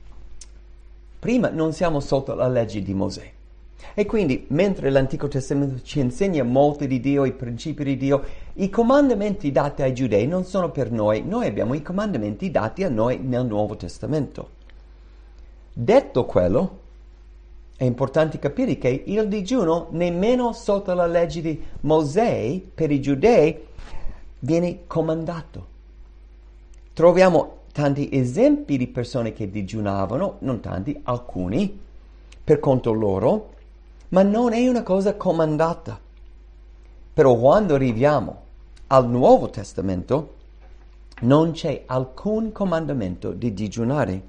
prima non siamo sotto la legge di Mosè. E quindi, mentre l'Antico Testamento ci insegna molto di Dio, i principi di Dio, i comandamenti dati ai giudei non sono per noi. Noi abbiamo i comandamenti dati a noi nel Nuovo Testamento. Detto quello, è importante capire che il digiuno, nemmeno sotto la legge di Mosè, per i giudei, viene comandato. Troviamo tanti esempi di persone che digiunavano, non tanti, alcuni, per conto loro, ma non è una cosa comandata. Però quando arriviamo al Nuovo Testamento, non c'è alcun comandamento di digiunare.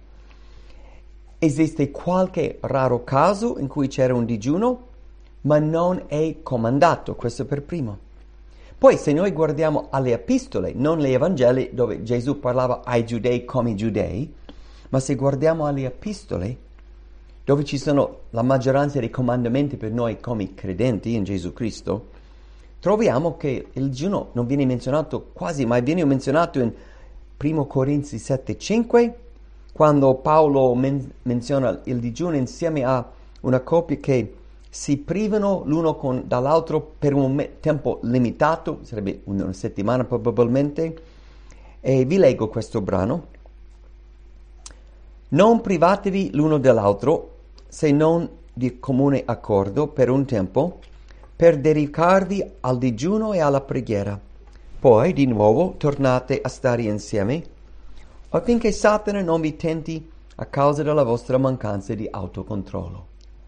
Esiste qualche raro caso in cui c'era un digiuno, ma non è comandato, questo per primo. Poi se noi guardiamo alle epistole, non le Evangeli dove Gesù parlava ai giudei come giudei, ma se guardiamo alle epistole, dove ci sono la maggioranza dei comandamenti per noi come credenti in Gesù Cristo, troviamo che il digiuno non viene menzionato quasi mai, viene menzionato in primo Corinzi sette cinque, quando Paolo men- menziona il digiuno insieme a una coppia che si privano l'uno con, dall'altro per un me- tempo limitato, sarebbe una settimana probabilmente, e vi leggo questo brano. Non privatevi l'uno dell'altro, se non di comune accordo per un tempo, per dedicarvi al digiuno e alla preghiera. Poi di nuovo tornate a stare insieme, affinché Satana non vi tenti a causa della vostra mancanza di autocontrollo.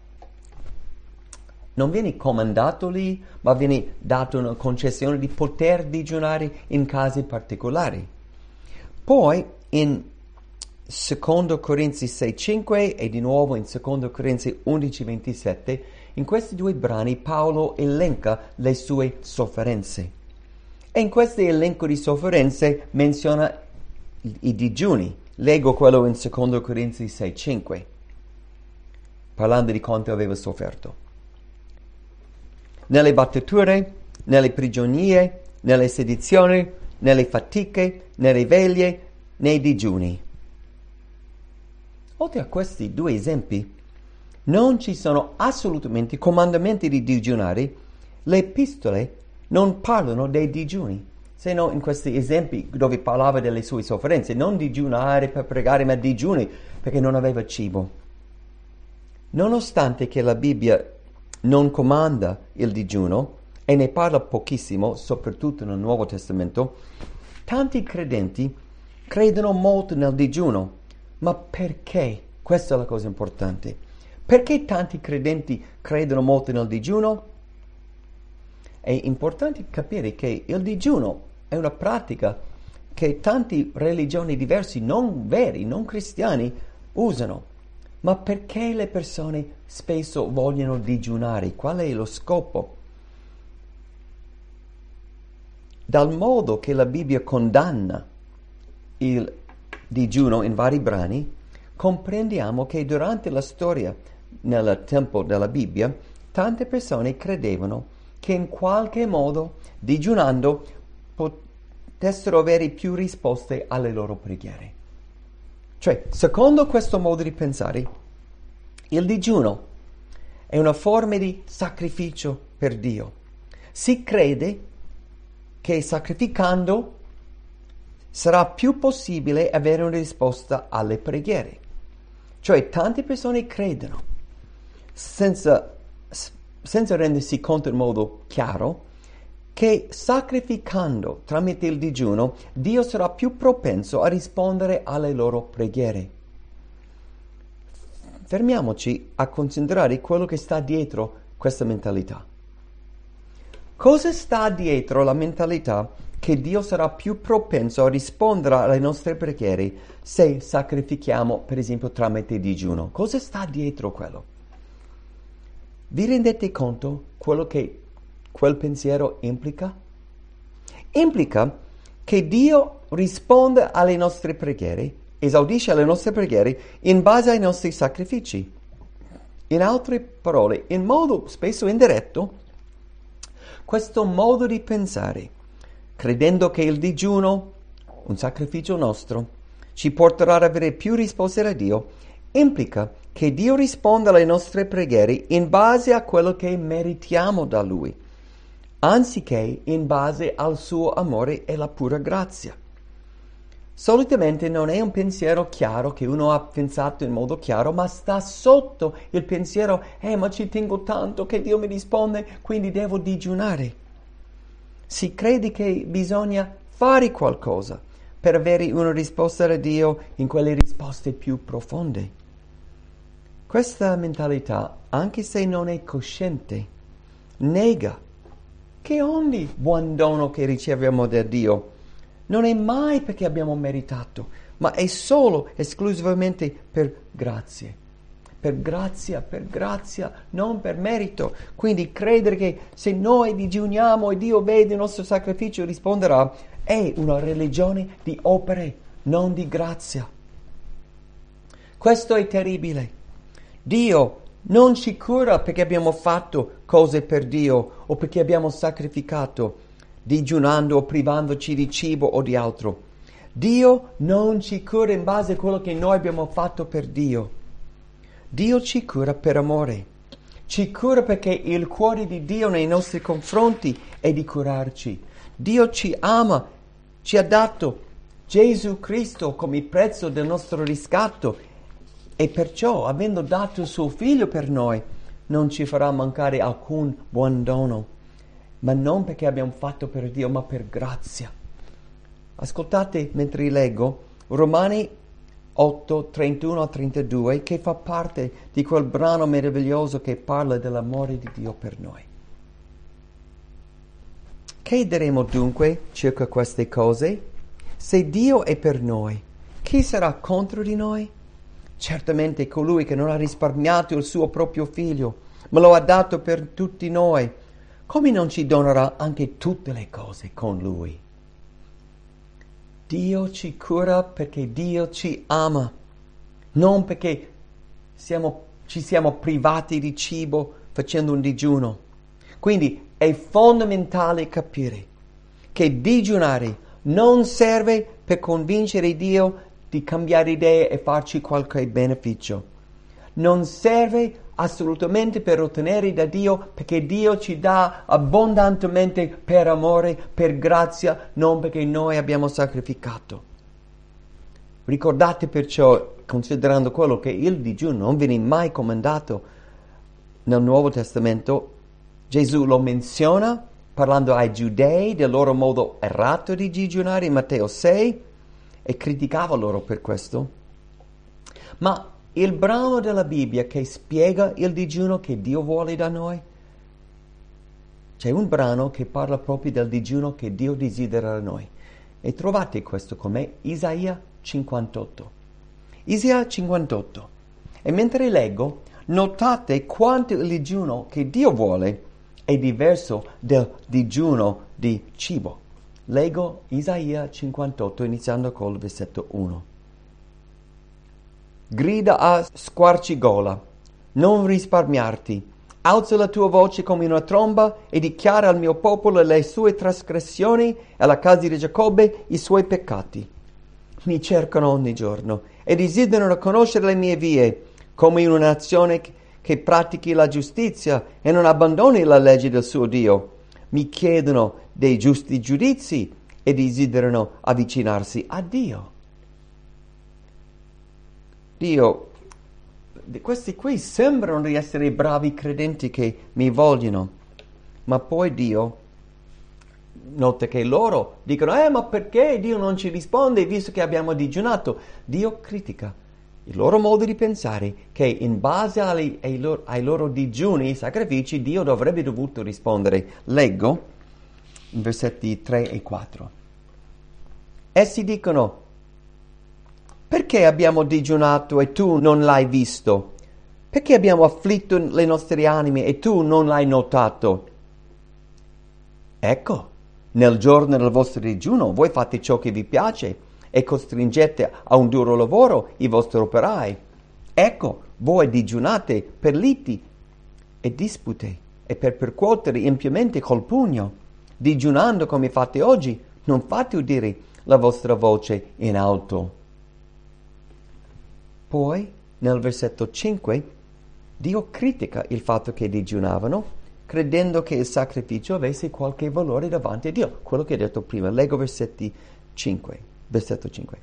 Non viene comandato lì, ma viene data una concessione di poter digiunare in casi particolari. Poi in secondo Corinzi sei cinque e di nuovo in secondo Corinzi undici ventisette In questi due brani Paolo elenca le sue sofferenze. E in questo elenco di sofferenze menziona i, i digiuni. Leggo quello in secondo Corinzi sei cinque, parlando di quanto aveva sofferto. Nelle battiture, nelle prigionie, nelle sedizioni, nelle fatiche, nelle veglie, nei digiuni. Oltre a questi due esempi, non ci sono assolutamente comandamenti di digiunare. Le epistole non parlano dei digiuni, se no in questi esempi dove parlava delle sue sofferenze, non digiunare per pregare, ma digiuni perché non aveva cibo. Nonostante che la Bibbia non comanda il digiuno e ne parla pochissimo, soprattutto nel Nuovo Testamento, tanti credenti credono molto nel digiuno. Ma perché? Questa è la cosa importante. Perché tanti credenti credono molto nel digiuno? È importante capire che il digiuno è una pratica che tante religioni diverse, non veri, non cristiani, usano. Ma perché le persone spesso vogliono digiunare? Qual è lo scopo? Dal modo che la Bibbia condanna il digiuno in vari brani, comprendiamo che durante la storia, nel tempo della Bibbia, tante persone credevano che in qualche modo, digiunando, potessero avere più risposte alle loro preghiere. Cioè, secondo questo modo di pensare, il digiuno è una forma di sacrificio per Dio. Si crede che sacrificando sarà più possibile avere una risposta alle preghiere. Cioè, tante persone credono, senza, senza rendersi conto in modo chiaro, che sacrificando tramite il digiuno, Dio sarà più propenso a rispondere alle loro preghiere. Fermiamoci a considerare quello che sta dietro questa mentalità. Cosa sta dietro la mentalità che Dio sarà più propenso a rispondere alle nostre preghiere se sacrifichiamo, per esempio, tramite digiuno? Cosa sta dietro quello? Vi rendete conto quello che quel pensiero implica? Implica che Dio risponde alle nostre preghiere, esaudisce alle nostre preghiere in base ai nostri sacrifici. In altre parole, in modo spesso indiretto, questo modo di pensare, credendo che il digiuno, un sacrificio nostro, ci porterà ad avere più risposte da Dio, implica che Dio risponda alle nostre preghiere in base a quello che meritiamo da Lui, anziché in base al suo amore e la pura grazia. Solitamente non è un pensiero chiaro che uno ha pensato in modo chiaro, ma sta sotto il pensiero, eh, ma ci tengo tanto che Dio mi risponde, quindi devo digiunare. Si crede che bisogna fare qualcosa per avere una risposta da Dio in quelle risposte più profonde. Questa mentalità, anche se non è cosciente, nega che ogni buon dono che riceviamo da Dio non è mai perché abbiamo meritato, ma è solo esclusivamente per grazie. Per grazia, per grazia, non per merito. Quindi credere che se noi digiuniamo e Dio vede il nostro sacrificio risponderà è una religione di opere, non di grazia. Questo è terribile. Dio non ci cura perché abbiamo fatto cose per Dio o perché abbiamo sacrificato, digiunando o privandoci di cibo o di altro. Dio non ci cura in base a quello che noi abbiamo fatto per Dio. Dio ci cura per amore. Ci cura perché il cuore di Dio nei nostri confronti è di curarci. Dio ci ama, ci ha dato Gesù Cristo come prezzo del nostro riscatto e perciò, avendo dato il suo figlio per noi, non ci farà mancare alcun buon dono, ma non perché abbiamo fatto per Dio, ma per grazia. Ascoltate mentre leggo Romani otto, trentuno a trentadue, che fa parte di quel brano meraviglioso che parla dell'amore di Dio per noi. Che diremo dunque circa queste cose? Se Dio è per noi, chi sarà contro di noi? Certamente colui che non ha risparmiato il suo proprio figlio, me lo ha dato per tutti noi. Come non ci donerà anche tutte le cose con Lui? Dio ci cura perché Dio ci ama, non perché siamo, ci siamo privati di cibo facendo un digiuno. Quindi è fondamentale capire che digiunare non serve per convincere Dio di cambiare idee e farci qualche beneficio. Non serve assolutamente per ottenere da Dio, perché Dio ci dà abbondantemente per amore, per grazia, non perché noi abbiamo sacrificato. Ricordate perciò, considerando quello, che il digiuno non viene mai comandato nel Nuovo Testamento. Gesù lo menziona parlando ai giudei del loro modo errato di digiunare in Matteo sei e criticava loro per questo. Ma il brano della Bibbia che spiega il digiuno che Dio vuole da noi, c'è un brano che parla proprio del digiuno che Dio desidera da noi. E trovate questo con me, Isaia cinquantotto. Isaia cinquantotto. E mentre leggo, notate quanto il digiuno che Dio vuole è diverso del digiuno di cibo. Leggo Isaia cinquantotto iniziando col versetto uno. Grida a squarcigola, non risparmiarti. Alza la tua voce come una tromba e dichiara al mio popolo le sue trasgressioni e alla casa di Giacobbe i suoi peccati. Mi cercano ogni giorno e desiderano conoscere le mie vie, come in una nazione che pratichi la giustizia e non abbandoni la legge del suo Dio. Mi chiedono dei giusti giudizi e desiderano avvicinarsi a Dio. Dio, questi qui sembrano di essere bravi credenti che mi vogliono, ma poi Dio nota che loro dicono, eh ma perché Dio non ci risponde visto che abbiamo digiunato? Dio critica il loro modo di pensare che in base ai, ai, loro, ai loro digiuni e sacrifici Dio dovrebbe dovuto rispondere. Leggo in versetti tre e quattro. Essi dicono, perché abbiamo digiunato e tu non l'hai visto? Perché abbiamo afflitto le nostre anime e tu non l'hai notato? Ecco, nel giorno del vostro digiuno voi fate ciò che vi piace e costringete a un duro lavoro i vostri operai. Ecco, voi digiunate per liti e dispute e per percuotere impiamente col pugno. Digiunando come fate oggi, non fate udire la vostra voce in alto. Poi, nel versetto cinque, Dio critica il fatto che digiunavano, credendo che il sacrificio avesse qualche valore davanti a Dio. Quello che ho detto prima. Leggo versetti cinque. Versetto cinque.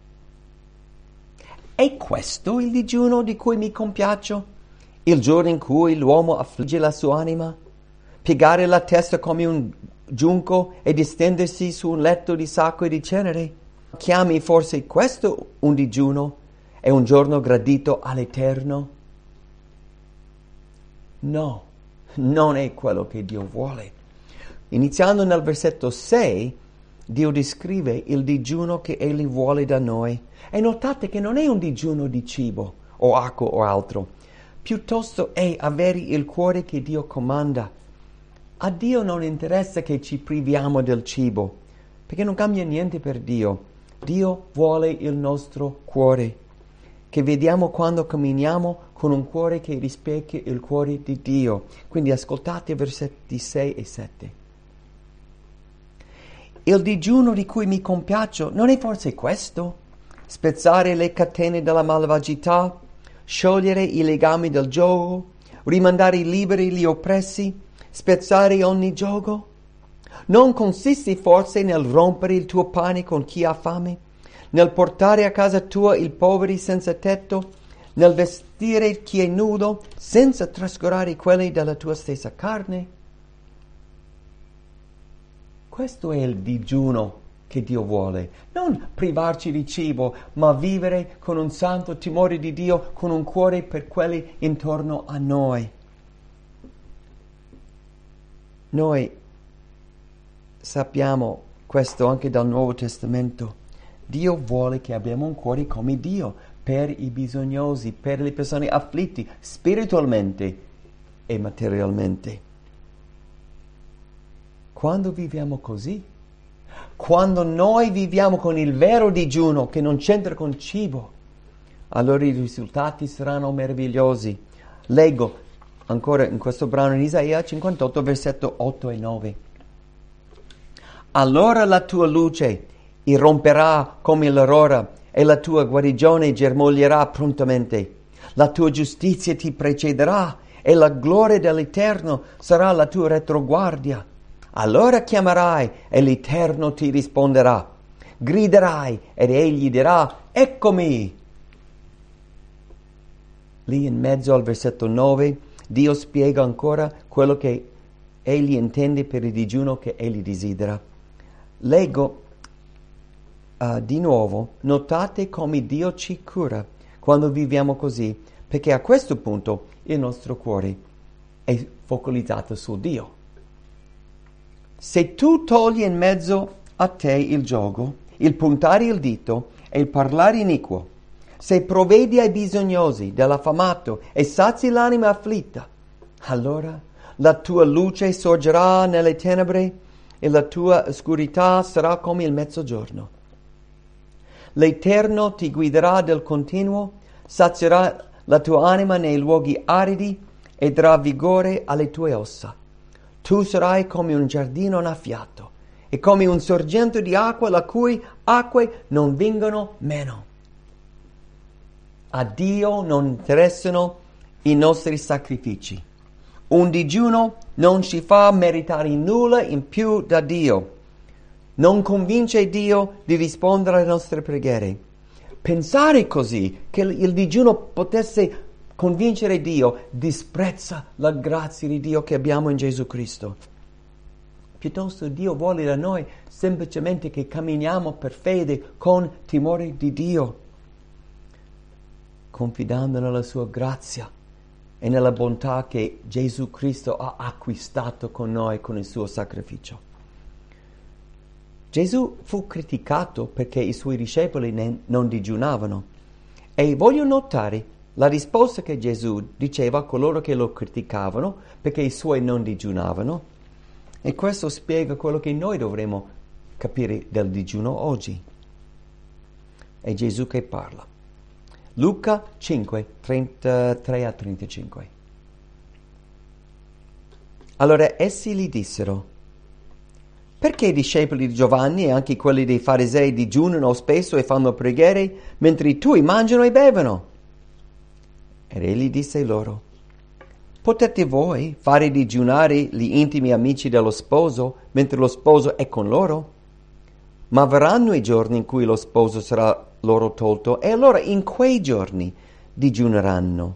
È questo il digiuno di cui mi compiaccio? Il giorno in cui l'uomo affligge la sua anima? Piegare la testa come un giunco e distendersi su un letto di sacco e di cenere? Chiami forse questo un digiuno e un giorno gradito all'Eterno? No, non è quello che Dio vuole. Iniziando nel versetto sei, Dio descrive il digiuno che Egli vuole da noi. E notate che non è un digiuno di cibo o acqua o altro. Piuttosto è avere il cuore che Dio comanda. A Dio non interessa che ci priviamo del cibo, perché non cambia niente per Dio. Dio vuole il nostro cuore, che vediamo quando camminiamo con un cuore che rispecchia il cuore di Dio. Quindi ascoltate versetti sei e sette. Il digiuno di cui mi compiaccio non è forse questo? Spezzare le catene della malvagità, sciogliere i legami del giogo, rimandare liberi gli oppressi, spezzare ogni giogo? Non consiste forse nel rompere il tuo pane con chi ha fame, nel portare a casa tua i poveri senza tetto, nel vestire chi è nudo senza trascurare quelli della tua stessa carne? Questo è il digiuno che Dio vuole, non privarci di cibo, ma vivere con un santo timore di Dio, con un cuore per quelli intorno a noi. Noi sappiamo questo anche dal Nuovo Testamento. Dio vuole che abbiamo un cuore come Dio, per i bisognosi, per le persone afflitte spiritualmente, e materialmente. Quando viviamo così, quando noi viviamo con il vero digiuno che non c'entra con cibo, allora i risultati saranno meravigliosi. Leggo ancora in questo brano in Isaia cinquantotto, versetto otto e nove. Allora la tua luce irromperà come l'aurora e la tua guarigione germoglierà prontamente. La tua giustizia ti precederà e la gloria dell'Eterno sarà la tua retroguardia. Allora chiamerai e l'Eterno ti risponderà. Griderai ed egli dirà: eccomi. Lì in mezzo al versetto nove, Dio spiega ancora quello che egli intende per il digiuno che egli desidera. Leggo uh, di nuovo, notate come Dio ci cura quando viviamo così, perché a questo punto il nostro cuore è focalizzato su Dio. Se tu togli in mezzo a te il giogo, il puntare il dito e il parlare iniquo, se provvedi ai bisognosi dell'affamato e sazi l'anima afflitta, allora la tua luce sorgerà nelle tenebre e la tua oscurità sarà come il mezzogiorno. L'Eterno ti guiderà del continuo, sazierà la tua anima nei luoghi aridi e darà vigore alle tue ossa. Tu sarai come un giardino annaffiato e come un sorgente di acqua la cui acque non vengono meno. A Dio non interessano i nostri sacrifici. Un digiuno non ci fa meritare nulla in più da Dio. Non convince Dio di rispondere alle nostre preghiere. Pensare così, che il digiuno potesse convincere Dio, disprezza la grazia di Dio che abbiamo in Gesù Cristo. Piuttosto Dio vuole da noi semplicemente che camminiamo per fede con timore di Dio, confidando nella sua grazia e nella bontà che Gesù Cristo ha acquistato con noi con il suo sacrificio. Gesù fu criticato perché i suoi discepoli ne- non digiunavano, e voglio notare la risposta che Gesù diceva a coloro che lo criticavano perché i suoi non digiunavano, e questo spiega quello che noi dovremo capire del digiuno oggi. È Gesù che parla. Luca cinque, trentatré a trentacinque. Allora essi gli dissero: perché i discepoli di Giovanni e anche quelli dei farisei digiunano spesso e fanno preghiere, mentre i tuoi mangiano e bevono? Ed egli disse loro: potete voi fare digiunare gli intimi amici dello sposo mentre lo sposo è con loro? Ma verranno i giorni in cui lo sposo sarà loro tolto, e allora in quei giorni digiuneranno.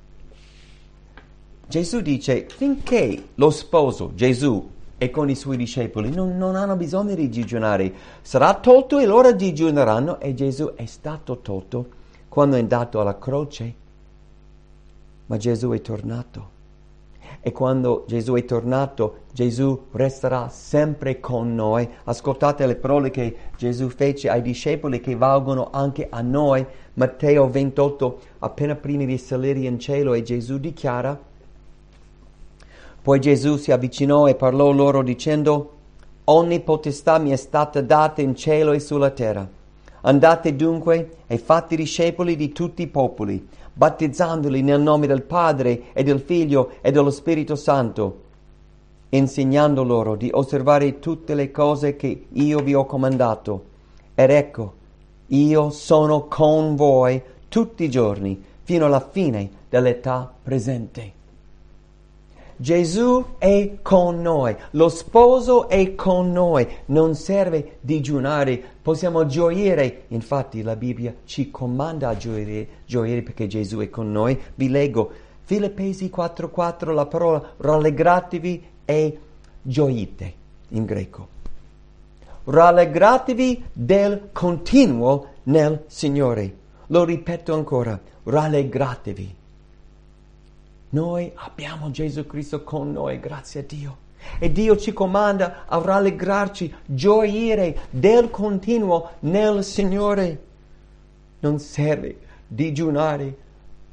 Gesù dice: finché lo sposo, Gesù, è con i suoi discepoli, non, non hanno bisogno di digiunare. Sarà tolto e loro digiuneranno. E Gesù è stato tolto quando è andato alla croce. Ma Gesù è tornato. E quando Gesù è tornato, Gesù resterà sempre con noi. Ascoltate le parole che Gesù fece ai discepoli, che valgono anche a noi. Matteo ventotto, appena prima di salire in cielo, e Gesù dichiara: poi Gesù si avvicinò e parlò loro dicendo: ogni potestà mi è stata data in cielo e sulla terra. Andate dunque e fate discepoli di tutti i popoli, battezzandoli nel nome del Padre e del Figlio e dello Spirito Santo, insegnando loro di osservare tutte le cose che io vi ho comandato. Ed ecco, io sono con voi tutti i giorni, fino alla fine dell'età presente. Gesù è con noi, lo sposo è con noi, non serve digiunare, possiamo gioire. Infatti la Bibbia ci comanda a gioire, gioire perché Gesù è con noi. Vi leggo Filippesi quattro quattro, la parola rallegratevi e gioite in greco. Rallegratevi del continuo nel Signore. Lo ripeto ancora, rallegratevi. Noi abbiamo Gesù Cristo con noi, grazie a Dio. E Dio ci comanda a rallegrarci, gioire del continuo nel Signore. Non serve digiunare,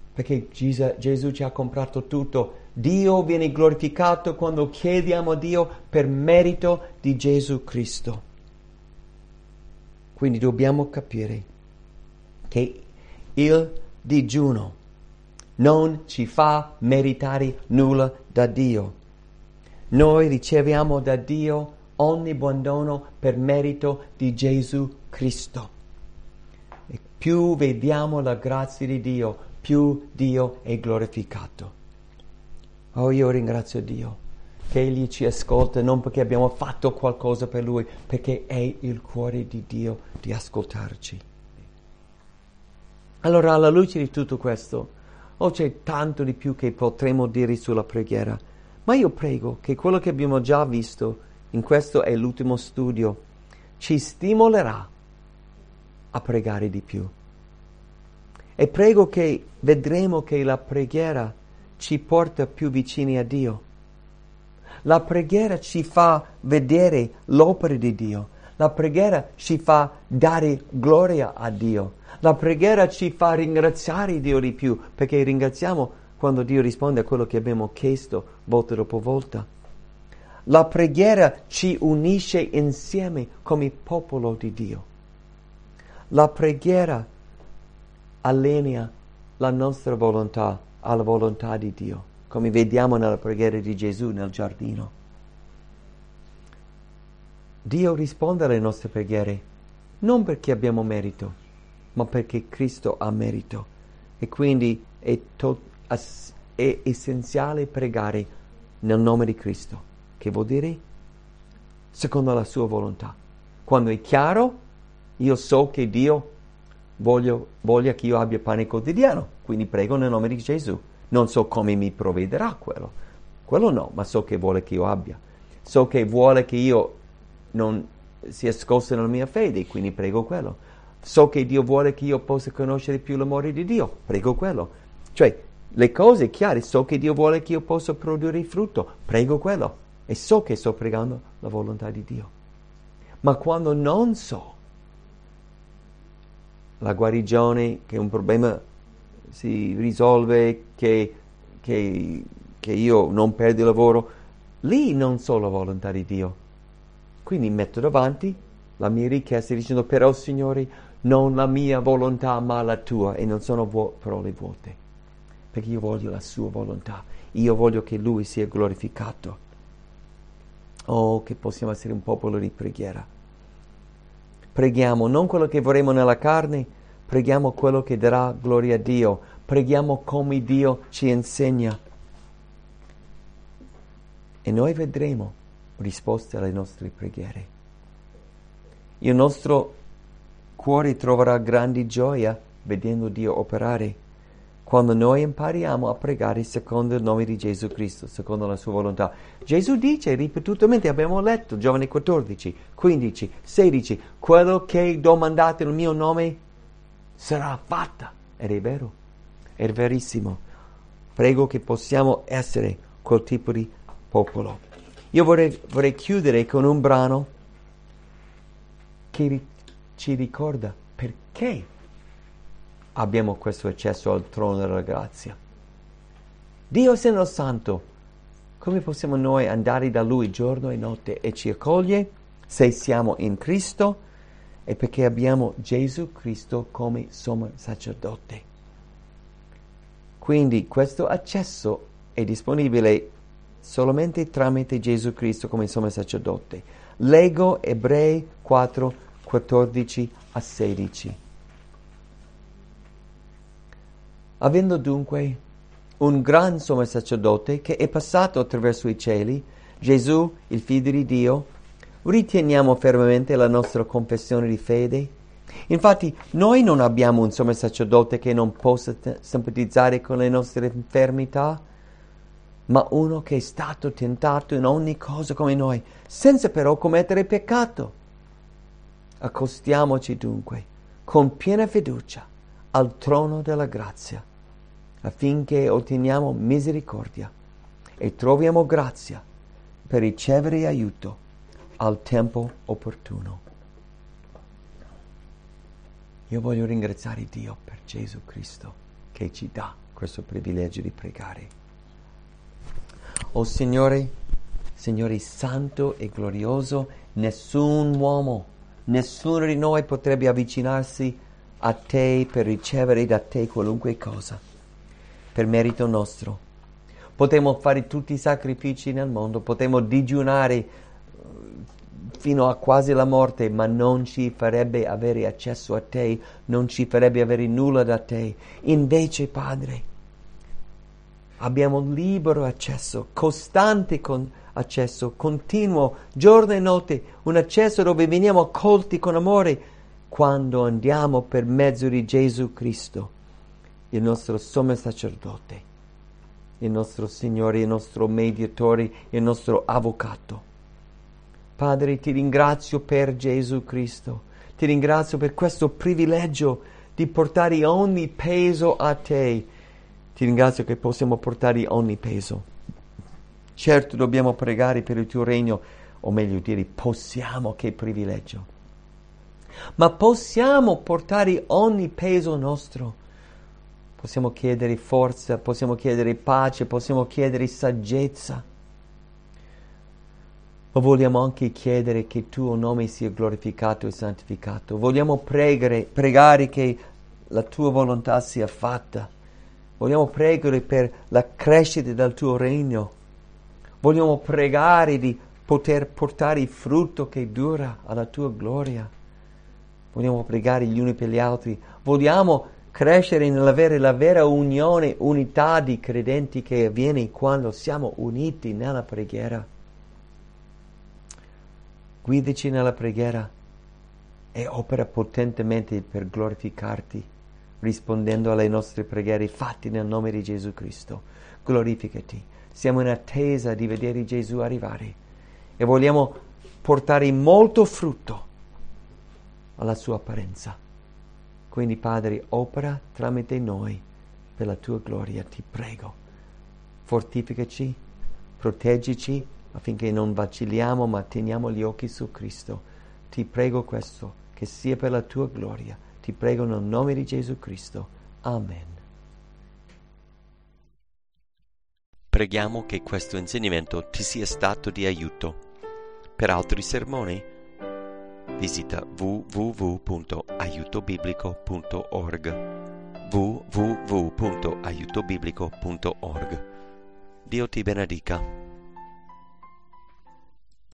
perché Gesù, Gesù ci ha comprato tutto. Dio viene glorificato quando chiediamo a Dio per merito di Gesù Cristo. Quindi dobbiamo capire che il digiuno non ci fa meritare nulla da Dio. Noi riceviamo da Dio ogni buon dono per merito di Gesù Cristo. E più vediamo la grazia di Dio, più Dio è glorificato. Oh, io ringrazio Dio che Egli ci ascolta non perché abbiamo fatto qualcosa per Lui, perché è il cuore di Dio di ascoltarci. Allora, alla luce di tutto questo, oh, c'è tanto di più che potremmo dire sulla preghiera, ma io prego che quello che abbiamo già visto in questo è l'ultimo studio, ci stimolerà a pregare di più. E prego che vedremo che la preghiera ci porta più vicini a Dio. La preghiera ci fa vedere l'opera di Dio. La preghiera ci fa dare gloria a Dio. La preghiera ci fa ringraziare Dio di più, perché ringraziamo quando Dio risponde a quello che abbiamo chiesto volta dopo volta. La preghiera ci unisce insieme come popolo di Dio. La preghiera allinea la nostra volontà alla volontà di Dio, come vediamo nella preghiera di Gesù nel giardino. Dio risponde alle nostre preghiere non perché abbiamo merito, ma perché Cristo ha merito. E quindi è, to- è essenziale pregare nel nome di Cristo, che vuol dire secondo la sua volontà. Quando è chiaro, io so che Dio voglio, voglia che io abbia pane quotidiano, quindi prego nel nome di Gesù. Non so come mi provvederà quello, quello no, ma so che vuole che io abbia. So che vuole che io non sia scosso nella mia fede, quindi prego quello. So che Dio vuole che io possa conoscere più l'amore di Dio, prego quello. Cioè, le cose chiare, so che Dio vuole che io possa produrre frutto, prego quello. E so che sto pregando la volontà di Dio. Ma quando non so, la guarigione, che un problema si risolve, che, che, che io non perdo il lavoro, lì non so la volontà di Dio. Quindi metto davanti la mia richiesta dicendo, però Signore, non la mia volontà ma la tua, e non sono vuo- parole vuote, perché io voglio la sua volontà, io voglio che Lui sia glorificato. Oh, che possiamo essere un popolo di preghiera. Preghiamo non quello che vorremmo nella carne, preghiamo quello che darà gloria a Dio, preghiamo come Dio ci insegna. E noi vedremo risposte alle nostre preghiere. Il nostro cuore troverà grande gioia vedendo Dio operare quando noi impariamo a pregare secondo il nome di Gesù Cristo, secondo la sua volontà. Gesù dice ripetutamente, abbiamo letto, Giovanni quattordici, quindici, sedici, quello che domandate nel mio nome sarà fatta. Ed è vero, è verissimo. Prego che possiamo essere quel tipo di popolo. Io vorrei, vorrei chiudere con un brano che ri- ci ricorda perché abbiamo questo accesso al trono della grazia. Dio essendo santo, come possiamo noi andare da Lui giorno e notte e ci accoglie? Se siamo in Cristo è perché abbiamo Gesù Cristo come sommo sacerdote. Quindi questo accesso è disponibile solamente tramite Gesù Cristo come sommo sacerdote. Leggo Ebrei quattro, quattordici a sedici. Avendo dunque un gran sommo sacerdote che è passato attraverso i cieli, Gesù, il Figlio di Dio, riteniamo fermamente la nostra confessione di fede. Infatti, noi non abbiamo un sommo sacerdote che non possa t- simpatizzare con le nostre infermità, ma uno che è stato tentato in ogni cosa come noi, senza però commettere peccato. Accostiamoci dunque con piena fiducia al trono della grazia, affinché otteniamo misericordia e troviamo grazia per ricevere aiuto al tempo opportuno. Io voglio ringraziare Dio per Gesù Cristo che ci dà questo privilegio di pregare. O Signore, Signore santo e glorioso, nessun uomo, nessuno di noi potrebbe avvicinarsi a Te per ricevere da Te qualunque cosa, per merito nostro. Potremmo fare tutti i sacrifici nel mondo, potremmo digiunare fino a quasi la morte, ma non ci farebbe avere accesso a Te, non ci farebbe avere nulla da Te. Invece, Padre, abbiamo libero accesso, costante con accesso, continuo, giorno e notte, un accesso dove veniamo accolti con amore quando andiamo per mezzo di Gesù Cristo, il nostro sommo sacerdote, il nostro Signore, il nostro mediatore, il nostro avvocato. Padre, ti ringrazio per Gesù Cristo, ti ringrazio per questo privilegio di portare ogni peso a Te. Ti ringrazio che possiamo portare ogni peso. Certo dobbiamo pregare per il Tuo regno, o meglio dire, possiamo, che privilegio. Ma possiamo portare ogni peso nostro. Possiamo chiedere forza, possiamo chiedere pace, possiamo chiedere saggezza. Ma vogliamo anche chiedere che il Tuo nome sia glorificato e santificato. Vogliamo pregare, pregare che la Tua volontà sia fatta. Vogliamo pregare per la crescita del Tuo regno. Vogliamo pregare di poter portare il frutto che dura alla Tua gloria. Vogliamo pregare gli uni per gli altri. Vogliamo crescere nell'avere la vera unione, unità di credenti che avviene quando siamo uniti nella preghiera. Guidaci nella preghiera e opera potentemente per glorificarti, rispondendo alle nostre preghiere fatte nel nome di Gesù Cristo. Glorificati. Siamo in attesa di vedere Gesù arrivare e vogliamo portare molto frutto alla sua apparenza. Quindi, Padre, opera tramite noi per la Tua gloria, ti prego. Fortificaci, proteggici affinché non vacilliamo, ma teniamo gli occhi su Cristo. Ti prego questo, che sia per la Tua gloria. Ti prego nel nome di Gesù Cristo. Amen. Preghiamo che questo insegnamento ti sia stato di aiuto. Per altri sermoni, visita w w w punto aiuto biblico punto org. w w w punto aiuto biblico punto org. Dio ti benedica.